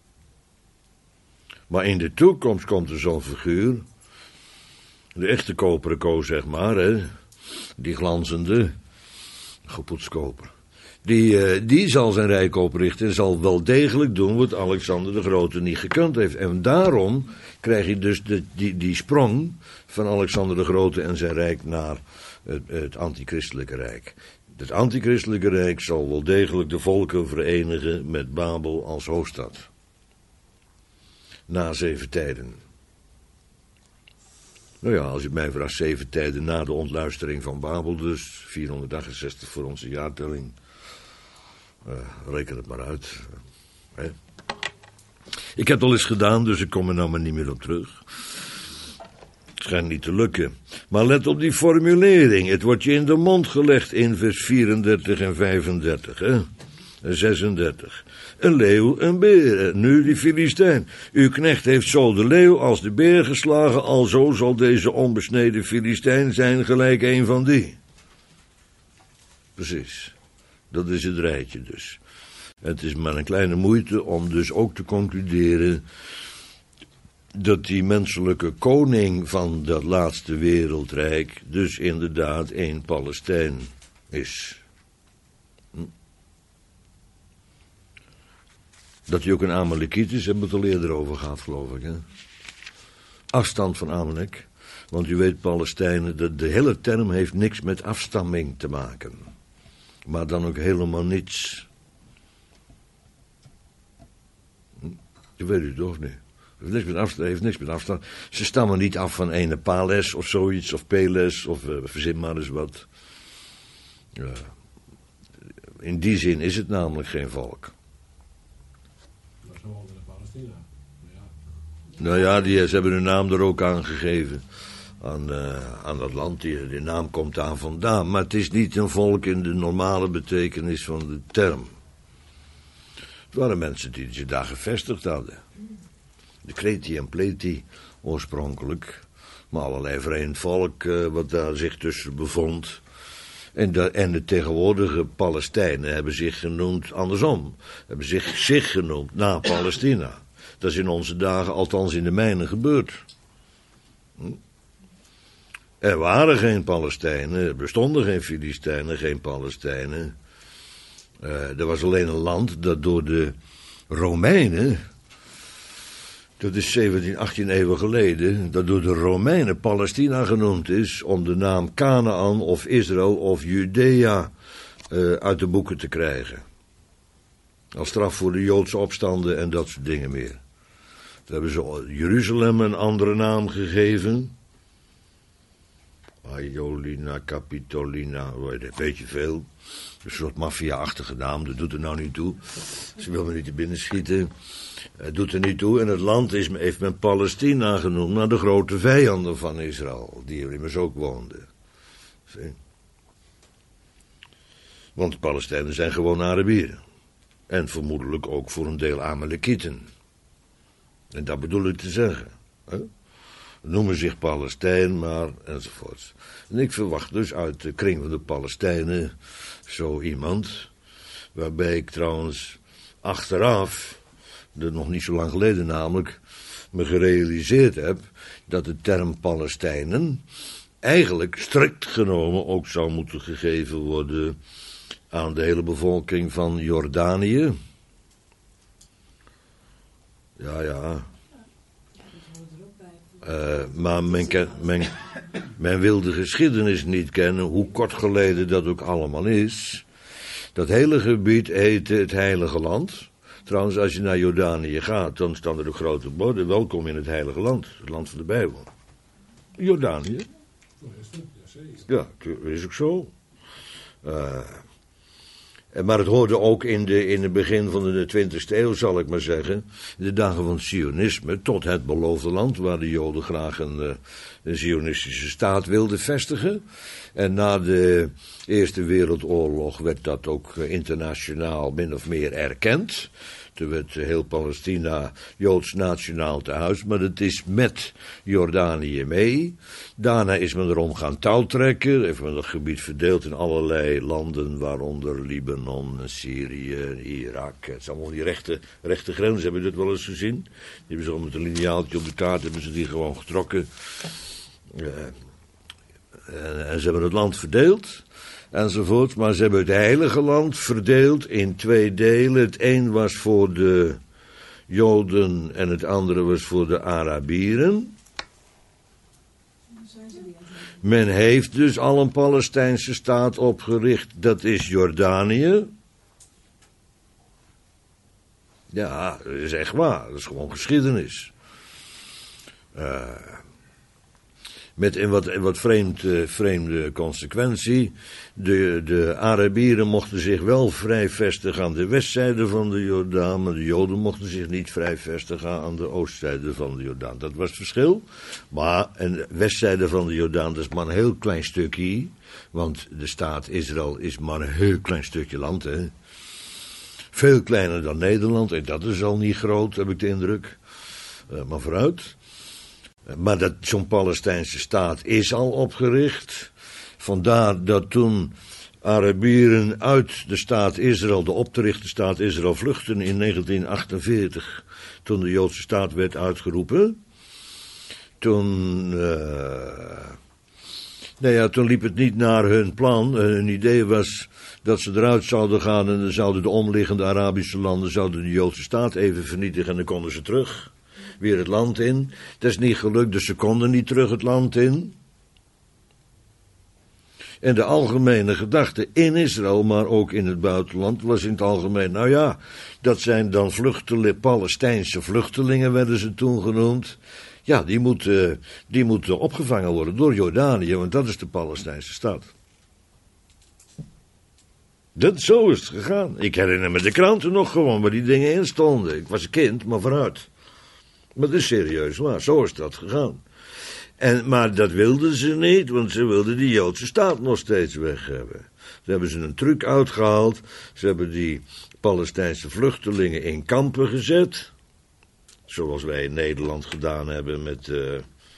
Maar in de toekomst komt er zo'n figuur, de echte koperen ko, zeg maar, hè, die glanzende gepoetskoper. Die, uh, die zal zijn rijk oprichten en zal wel degelijk doen wat Alexander de Grote niet gekund heeft. En daarom krijg je dus de, die, die sprong van Alexander de Grote en zijn rijk naar het, het antichristelijke rijk. Het antichristelijke rijk zal wel degelijk de volken verenigen met Babel als hoofdstad. Na zeven tijden. Nou ja, als je mij vraagt, zeven tijden na de ontluistering van Babel dus, vierhonderdachtenzestig voor onze jaartelling. Uh, reken het maar uit. Uh, ik heb het al eens gedaan, dus ik kom er nou maar niet meer op terug. Het schijnt niet te lukken. Maar let op die formulering. Het wordt je in de mond gelegd in vers vierendertig en vijfendertig, hè? En zesendertig. Een leeuw, een beer. Nu die Filistijn. Uw knecht heeft zo de leeuw als de beer geslagen. Alzo zal deze onbesneden Filistijn zijn gelijk een van die. Precies. Dat is het rijtje dus. Het is maar een kleine moeite om dus ook te concluderen dat die menselijke koning van dat laatste wereldrijk dus inderdaad één Palestijn is. Hm? Dat hij ook een Amalekiet is, hebben we het al eerder over gehad, geloof ik. Hè? Afstand van Amalek. Want u weet, Palestijnen, de, de hele term heeft niks met afstamming te maken. Maar dan ook helemaal niets. Hm? Je weet het toch niet. Het heeft niks met afstand, heeft niks met afstand. Ze stammen niet af van ene Pales of zoiets, of Peles, of uh, verzin maar eens wat. Uh, in die zin is het namelijk geen volk. Dat is wel de Palestina. Ja. Nou ja, die, ze hebben hun naam er ook aan gegeven. Aan, uh, aan dat land, die, die naam komt daar vandaan. Maar het is niet een volk in de normale betekenis van de term. Het waren mensen die zich daar gevestigd hadden. De Kreti en Pleti oorspronkelijk. Maar allerlei vreemd volk uh, wat daar zich tussen bevond. En de, en de tegenwoordige Palestijnen hebben zich genoemd andersom. Hebben zich, zich genoemd na Palestina. Dat is in onze dagen, althans in de mijnen, gebeurd. Hm? Er waren geen Palestijnen, er bestonden geen Filistijnen, geen Palestijnen. Uh, er was alleen een land dat door de Romeinen, dat is zeventien, achttien eeuwen geleden, dat door de Romeinen Palestina genoemd is om de naam Canaan of Israël of Judea uh, uit de boeken te krijgen. Als straf voor de Joodse opstanden en dat soort dingen meer. Toen hebben ze Jeruzalem een andere naam gegeven. Aiolina, Capitolina, weet je veel. Een soort maffia-achtige naam, dat doet er nou niet toe. Ze wil me niet te binnen schieten. Het doet er niet toe. En het land is, heeft men Palestina genoemd, naar de grote vijanden van Israël, die er immers ook woonden. Zie? Want de Palestijnen zijn gewoon Arabieren. En vermoedelijk ook voor een deel Amalekieten. En dat bedoel ik te zeggen. Hè? Noemen zich Palestijn, maar enzovoorts. En ik verwacht dus uit de kring van de Palestijnen zo iemand, waarbij ik trouwens achteraf, de, nog niet zo lang geleden namelijk, me gerealiseerd heb dat de term Palestijnen eigenlijk strikt genomen ook zou moeten gegeven worden aan de hele bevolking van Jordanië. Ja, ja. Uh, maar men, ken, men, men wil de geschiedenis niet kennen, hoe kort geleden dat ook allemaal is. Dat hele gebied heette het Heilige Land. Trouwens, als je naar Jordanië gaat, dan staan er ook grote borden. Welkom in het Heilige Land, het land van de Bijbel. Jordanië. Ja, dat is ook zo. Uh, maar het hoorde ook in, de, in het begin van de twintigste eeuw, zal ik maar zeggen, in de dagen van het Zionisme, tot het beloofde land, waar de Joden graag een, een Zionistische staat wilden vestigen. En na de Eerste Wereldoorlog werd dat ook internationaal min of meer erkend. Toen werd heel Palestina Joods nationaal tehuis, maar het is met Jordanië mee. Daarna is men erom gaan touwtrekken, heeft men dat gebied verdeeld in allerlei landen, waaronder Libanon, Syrië, Irak. Het zijn allemaal die rechte, rechte grenzen, hebben jullie dat wel eens gezien? Die hebben ze al met een lineaaltje op de kaart, hebben ze die gewoon getrokken. Uh, en, en ze hebben het land verdeeld. Enzovoort, maar ze hebben het Heilige Land verdeeld in twee delen. Het een was voor de Joden en het andere was voor de Arabieren. Men heeft dus al een Palestijnse staat opgericht, dat is Jordanië. Ja, dat is echt waar, dat is gewoon geschiedenis. Uh, Met een wat, wat vreemd, uh, vreemde consequentie. De, de Arabieren mochten zich wel vrij vestigen aan de westzijde van de Jordaan, maar de Joden mochten zich niet vrij vestigen aan de oostzijde van de Jordaan. Dat was het verschil. Maar en de westzijde van de Jordaan, dat is maar een heel klein stukje. Want de staat Israël is maar een heel klein stukje land, hè. Veel kleiner dan Nederland, en dat is al niet groot, heb ik de indruk. Uh, maar vooruit. Maar dat, zo'n Palestijnse staat is al opgericht. Vandaar dat toen Arabieren uit de staat Israël, de op te richten staat Israël, vluchtten in negentien achtenveertig, toen de Joodse staat werd uitgeroepen. Toen, uh, nou ja, toen liep het niet naar hun plan. Hun idee was dat ze eruit zouden gaan en dan zouden de omliggende Arabische landen zouden de Joodse staat even vernietigen en dan konden ze terug. Weer het land in. Dat is niet gelukt, dus ze konden niet terug het land in. En de algemene gedachte in Israël, maar ook in het buitenland, was in het algemeen, nou ja, dat zijn dan vluchtelingen, Palestijnse vluchtelingen werden ze toen genoemd. Ja, die moeten, die moeten opgevangen worden door Jordanië, want dat is de Palestijnse staat. Dat, zo is het gegaan. Ik herinner me de kranten nog gewoon, waar die dingen in stonden. Ik was een kind, maar vooruit. Maar dat is serieus waar, zo is dat gegaan. En, maar dat wilden ze niet, want ze wilden die Joodse staat nog steeds weg hebben. Ze hebben ze een truc uitgehaald, ze hebben die Palestijnse vluchtelingen in kampen gezet. Zoals wij in Nederland gedaan hebben met uh,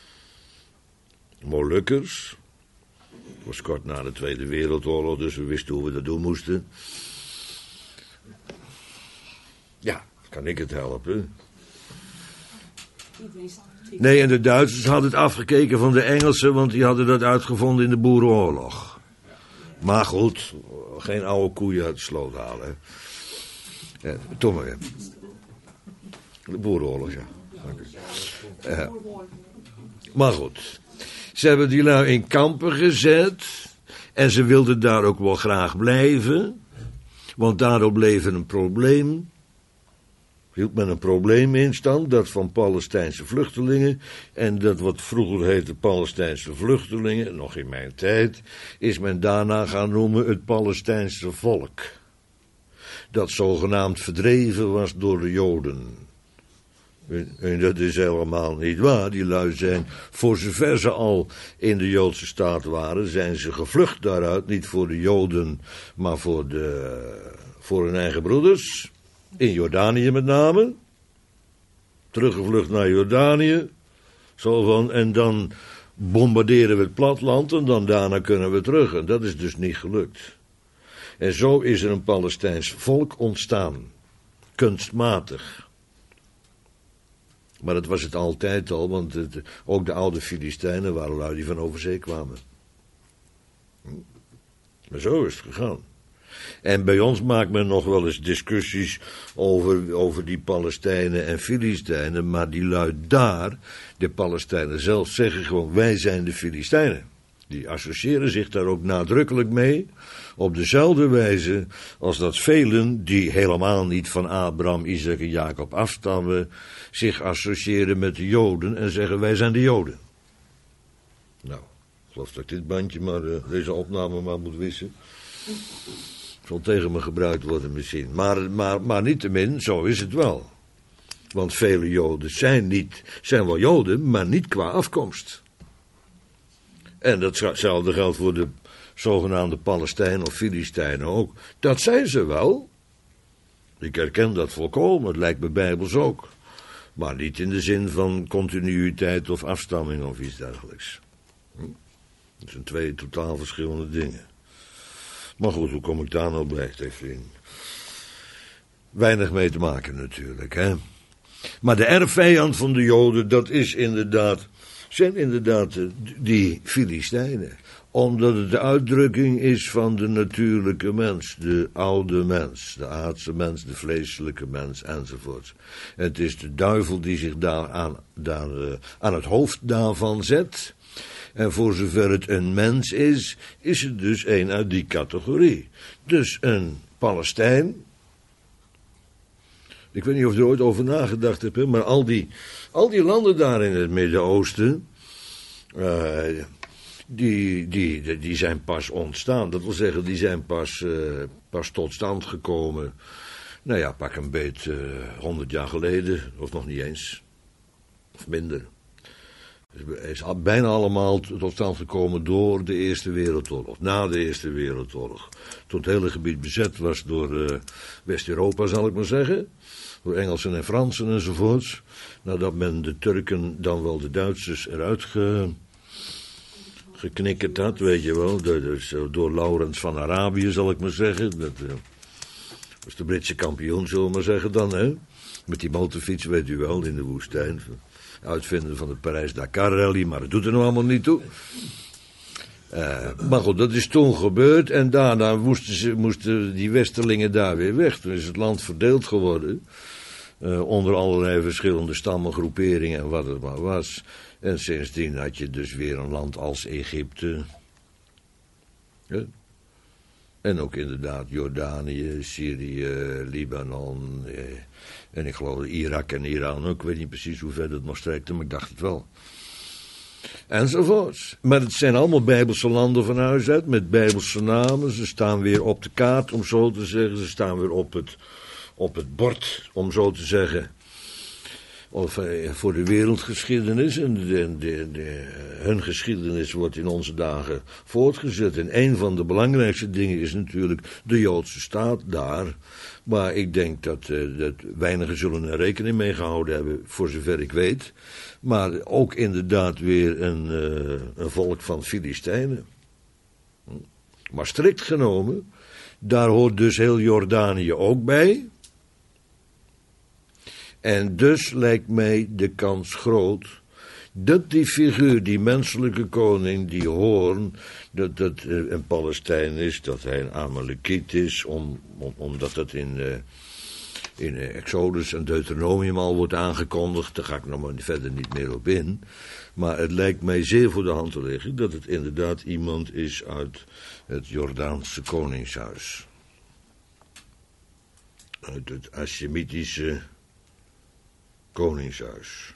Molukkers. Dat was kort na de Tweede Wereldoorlog, dus we wisten hoe we dat doen moesten. Ja, kan ik het helpen? Nee, en de Duitsers hadden het afgekeken van de Engelsen, want die hadden dat uitgevonden in de Boerenoorlog. Maar goed, geen oude koeien uit de sloot halen. Hè. Ja, toch maar. De Boerenoorlog, ja. Uh, maar goed, ze hebben die lui in kampen gezet en ze wilden daar ook wel graag blijven, want daardoor bleef een probleem. Hield men een probleem in stand, dat van Palestijnse vluchtelingen, en dat wat vroeger heette Palestijnse vluchtelingen, nog in mijn tijd, is men daarna gaan noemen het Palestijnse volk. Dat zogenaamd verdreven was door de Joden. En dat is helemaal niet waar. Die lui zijn, voor zover ze al in de Joodse staat waren, zijn ze gevlucht daaruit, niet voor de Joden, maar voor, de, voor hun eigen broeders. In Jordanië met name. Teruggevlucht naar Jordanië. Zo van, en dan bombarderen we het platteland en dan daarna kunnen we terug. En dat is dus niet gelukt. En zo is er een Palestijns volk ontstaan. Kunstmatig. Maar dat was het altijd al, want het, ook de oude Filistijnen waren lui die van over zee kwamen. Maar zo is het gegaan. En bij ons maakt men nog wel eens discussies over, over die Palestijnen en Filistijnen, maar die lui daar, de Palestijnen zelf, zeggen gewoon, wij zijn de Filistijnen. Die associëren zich daar ook nadrukkelijk mee, op dezelfde wijze als dat velen, die helemaal niet van Abraham, Isaac en Jacob afstammen, zich associëren met de Joden en zeggen, wij zijn de Joden. Nou, ik geloof dat ik dit bandje maar, uh, deze opname maar moet wissen. Zal tegen me gebruikt worden misschien. Maar, maar, maar niettemin, zo is het wel. Want vele Joden zijn, niet, zijn wel Joden, maar niet qua afkomst. En datzelfde geldt voor de zogenaamde Palestijnen of Filistijnen ook. Dat zijn ze wel. Ik herken dat volkomen, het lijkt me bijbels ook. Maar niet in de zin van continuïteit of afstamming of iets dergelijks. Hm? Dat zijn twee totaal verschillende dingen. Maar goed, hoe kom ik daar nou bij? Het heeft in weinig mee te maken natuurlijk, hè. Maar de erfvijand van de Joden, dat is inderdaad, zijn inderdaad die Filistijnen. Omdat het de uitdrukking is van de natuurlijke mens, de oude mens, de aardse mens, de vleeselijke mens, enzovoort. Het is de duivel die zich daar aan, daar, uh, aan het hoofd daarvan zet. En voor zover het een mens is, is het dus een uit die categorie. Dus een Palestijn. Ik weet niet of je er ooit over nagedacht hebt, maar al die, al die landen daar in het Midden-Oosten, uh, die, die, die zijn pas ontstaan. Dat wil zeggen, die zijn pas, uh, pas tot stand gekomen. Nou ja, pak een beet uh, honderd jaar geleden, of nog niet eens. Of minder. Het is bijna allemaal tot stand gekomen door de Eerste Wereldoorlog, na de Eerste Wereldoorlog. Toen het hele gebied bezet was door uh, West-Europa, zal ik maar zeggen. Door Engelsen en Fransen enzovoorts. Nadat men de Turken, dan wel de Duitsers, eruit ge, geknikkerd had, weet je wel. De, dus, door Laurens van Arabië, zal ik maar zeggen. Dat uh, was de Britse kampioen, zullen we maar zeggen dan, hè. Met die motorfiets, weet u wel, in de woestijn. Uitvinden van de Parijs-Dakar-rally, maar dat doet er nog allemaal niet toe. Uh, maar goed, dat is toen gebeurd en daarna moesten, ze, moesten die Westerlingen daar weer weg. Toen is het land verdeeld geworden, uh, onder allerlei verschillende stammen, groeperingen en wat het maar was. En sindsdien had je dus weer een land als Egypte. Ja. En ook inderdaad Jordanië, Syrië, Libanon, eh, en ik geloof Irak en Iran ook. Ik weet niet precies hoe ver dat nog strekte, maar ik dacht het wel. Enzovoorts. Maar het zijn allemaal Bijbelse landen van huis uit, met Bijbelse namen. Ze staan weer op de kaart, om zo te zeggen. Ze staan weer op het, op het bord, om zo te zeggen. Of eh, voor de wereldgeschiedenis. En de, de, de, hun geschiedenis wordt in onze dagen voortgezet. En een van de belangrijkste dingen is natuurlijk de Joodse staat daar. Maar ik denk dat, uh, dat weinigen zullen er rekening mee gehouden hebben, voor zover ik weet. Maar ook inderdaad weer een, uh, een volk van Filistijnen. Maar strikt genomen, daar hoort dus heel Jordanië ook bij. En dus lijkt mij de kans groot dat die figuur, die menselijke koning, die Hoorn, dat dat een Palestijn is, dat hij een Amalekiet is, om, om, omdat dat in, uh, in Exodus en Deuteronomium al wordt aangekondigd. Daar ga ik nog maar verder niet meer op in. Maar het lijkt mij zeer voor de hand te liggen dat het inderdaad iemand is uit het Jordaanse koningshuis. Uit het Hashemitische koningshuis.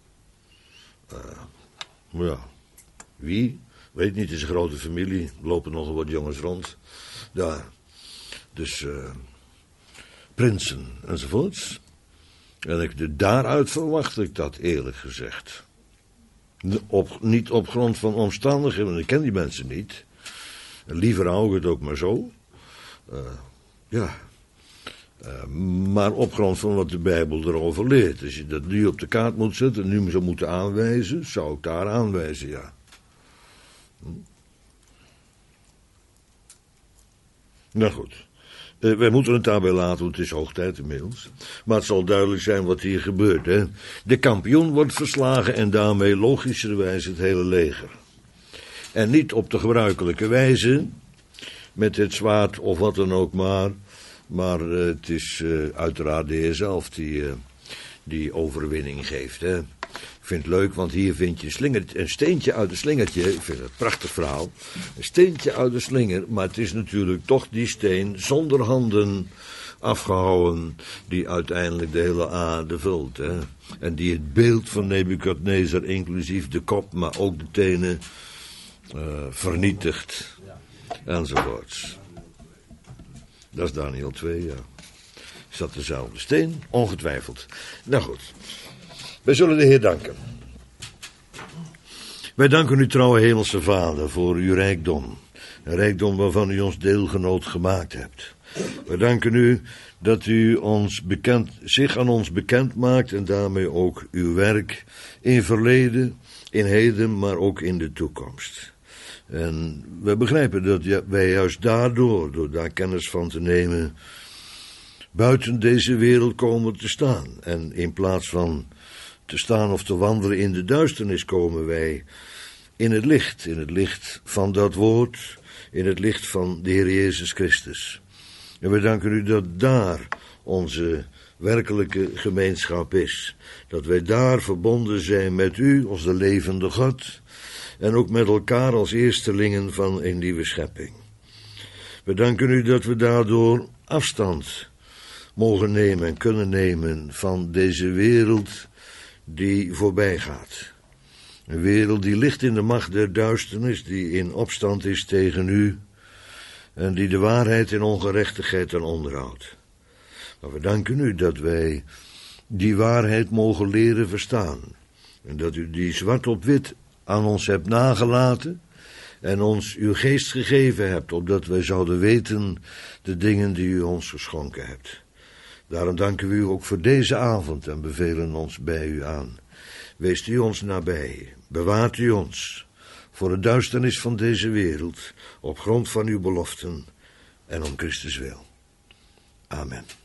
Uh, ja, wie? Weet niet, het is een grote familie. Er lopen nogal wat jongens rond. Daar. Dus, uh, prinsen enzovoorts. En ik, de, daaruit verwacht ik dat, eerlijk gezegd. Op, niet op grond van omstandigheden, want ik ken die mensen niet. En liever hou ik het ook maar zo. Uh, ja. Uh, maar op grond van wat de Bijbel erover leert. Als je dat nu op de kaart moet zetten, nu zou moeten aanwijzen, zou ik daar aanwijzen, ja. Hm. Nou goed. Uh, wij moeten het daarbij laten, want het is hoog tijd inmiddels. Maar het zal duidelijk zijn wat hier gebeurt. Hè? De kampioen wordt verslagen en daarmee logischerwijs het hele leger. En niet op de gebruikelijke wijze, met het zwaard of wat dan ook maar. Maar uh, het is uh, uiteraard de Heer zelf die, uh, die overwinning geeft. Hè? Ik vind het leuk, want hier vind je een, slinger, een steentje uit een slingertje. Ik vind het een prachtig verhaal. Een steentje uit de slinger, maar het is natuurlijk toch die steen zonder handen afgehouwen die uiteindelijk de hele aarde vult. Hè? En die het beeld van Nebukadnezar, inclusief de kop, maar ook de tenen, uh, vernietigt. Enzovoorts. Dat is Daniel twee, ja. Is dat dezelfde steen? Ongetwijfeld. Nou goed. Wij zullen de Heer danken. Wij danken u, trouwe hemelse Vader, voor uw rijkdom. Een rijkdom waarvan u ons deelgenoot gemaakt hebt. Wij danken u dat u ons bekend, zich aan ons bekend maakt en daarmee ook uw werk in verleden, in heden, maar ook in de toekomst. En we begrijpen dat wij juist daardoor, door daar kennis van te nemen, buiten deze wereld komen te staan. En in plaats van te staan of te wandelen in de duisternis, komen wij in het licht, in het licht van dat woord, in het licht van de Heer Jezus Christus. En we danken u dat daar onze werkelijke gemeenschap is. Dat wij daar verbonden zijn met u, als de levende God, en ook met elkaar als eerstelingen van een nieuwe schepping. We danken u dat we daardoor afstand mogen nemen en kunnen nemen van deze wereld die voorbij gaat. Een wereld die ligt in de macht der duisternis, die in opstand is tegen u en die de waarheid en ongerechtigheid ten onderhoudt. Maar we danken u dat wij die waarheid mogen leren verstaan en dat u die zwart op wit aan ons hebt nagelaten en ons uw geest gegeven hebt, opdat wij zouden weten de dingen die u ons geschonken hebt. Daarom danken we u ook voor deze avond en bevelen ons bij u aan. Weest u ons nabij, bewaart u ons voor de duisternis van deze wereld, op grond van uw beloften en om Christus wil. Amen.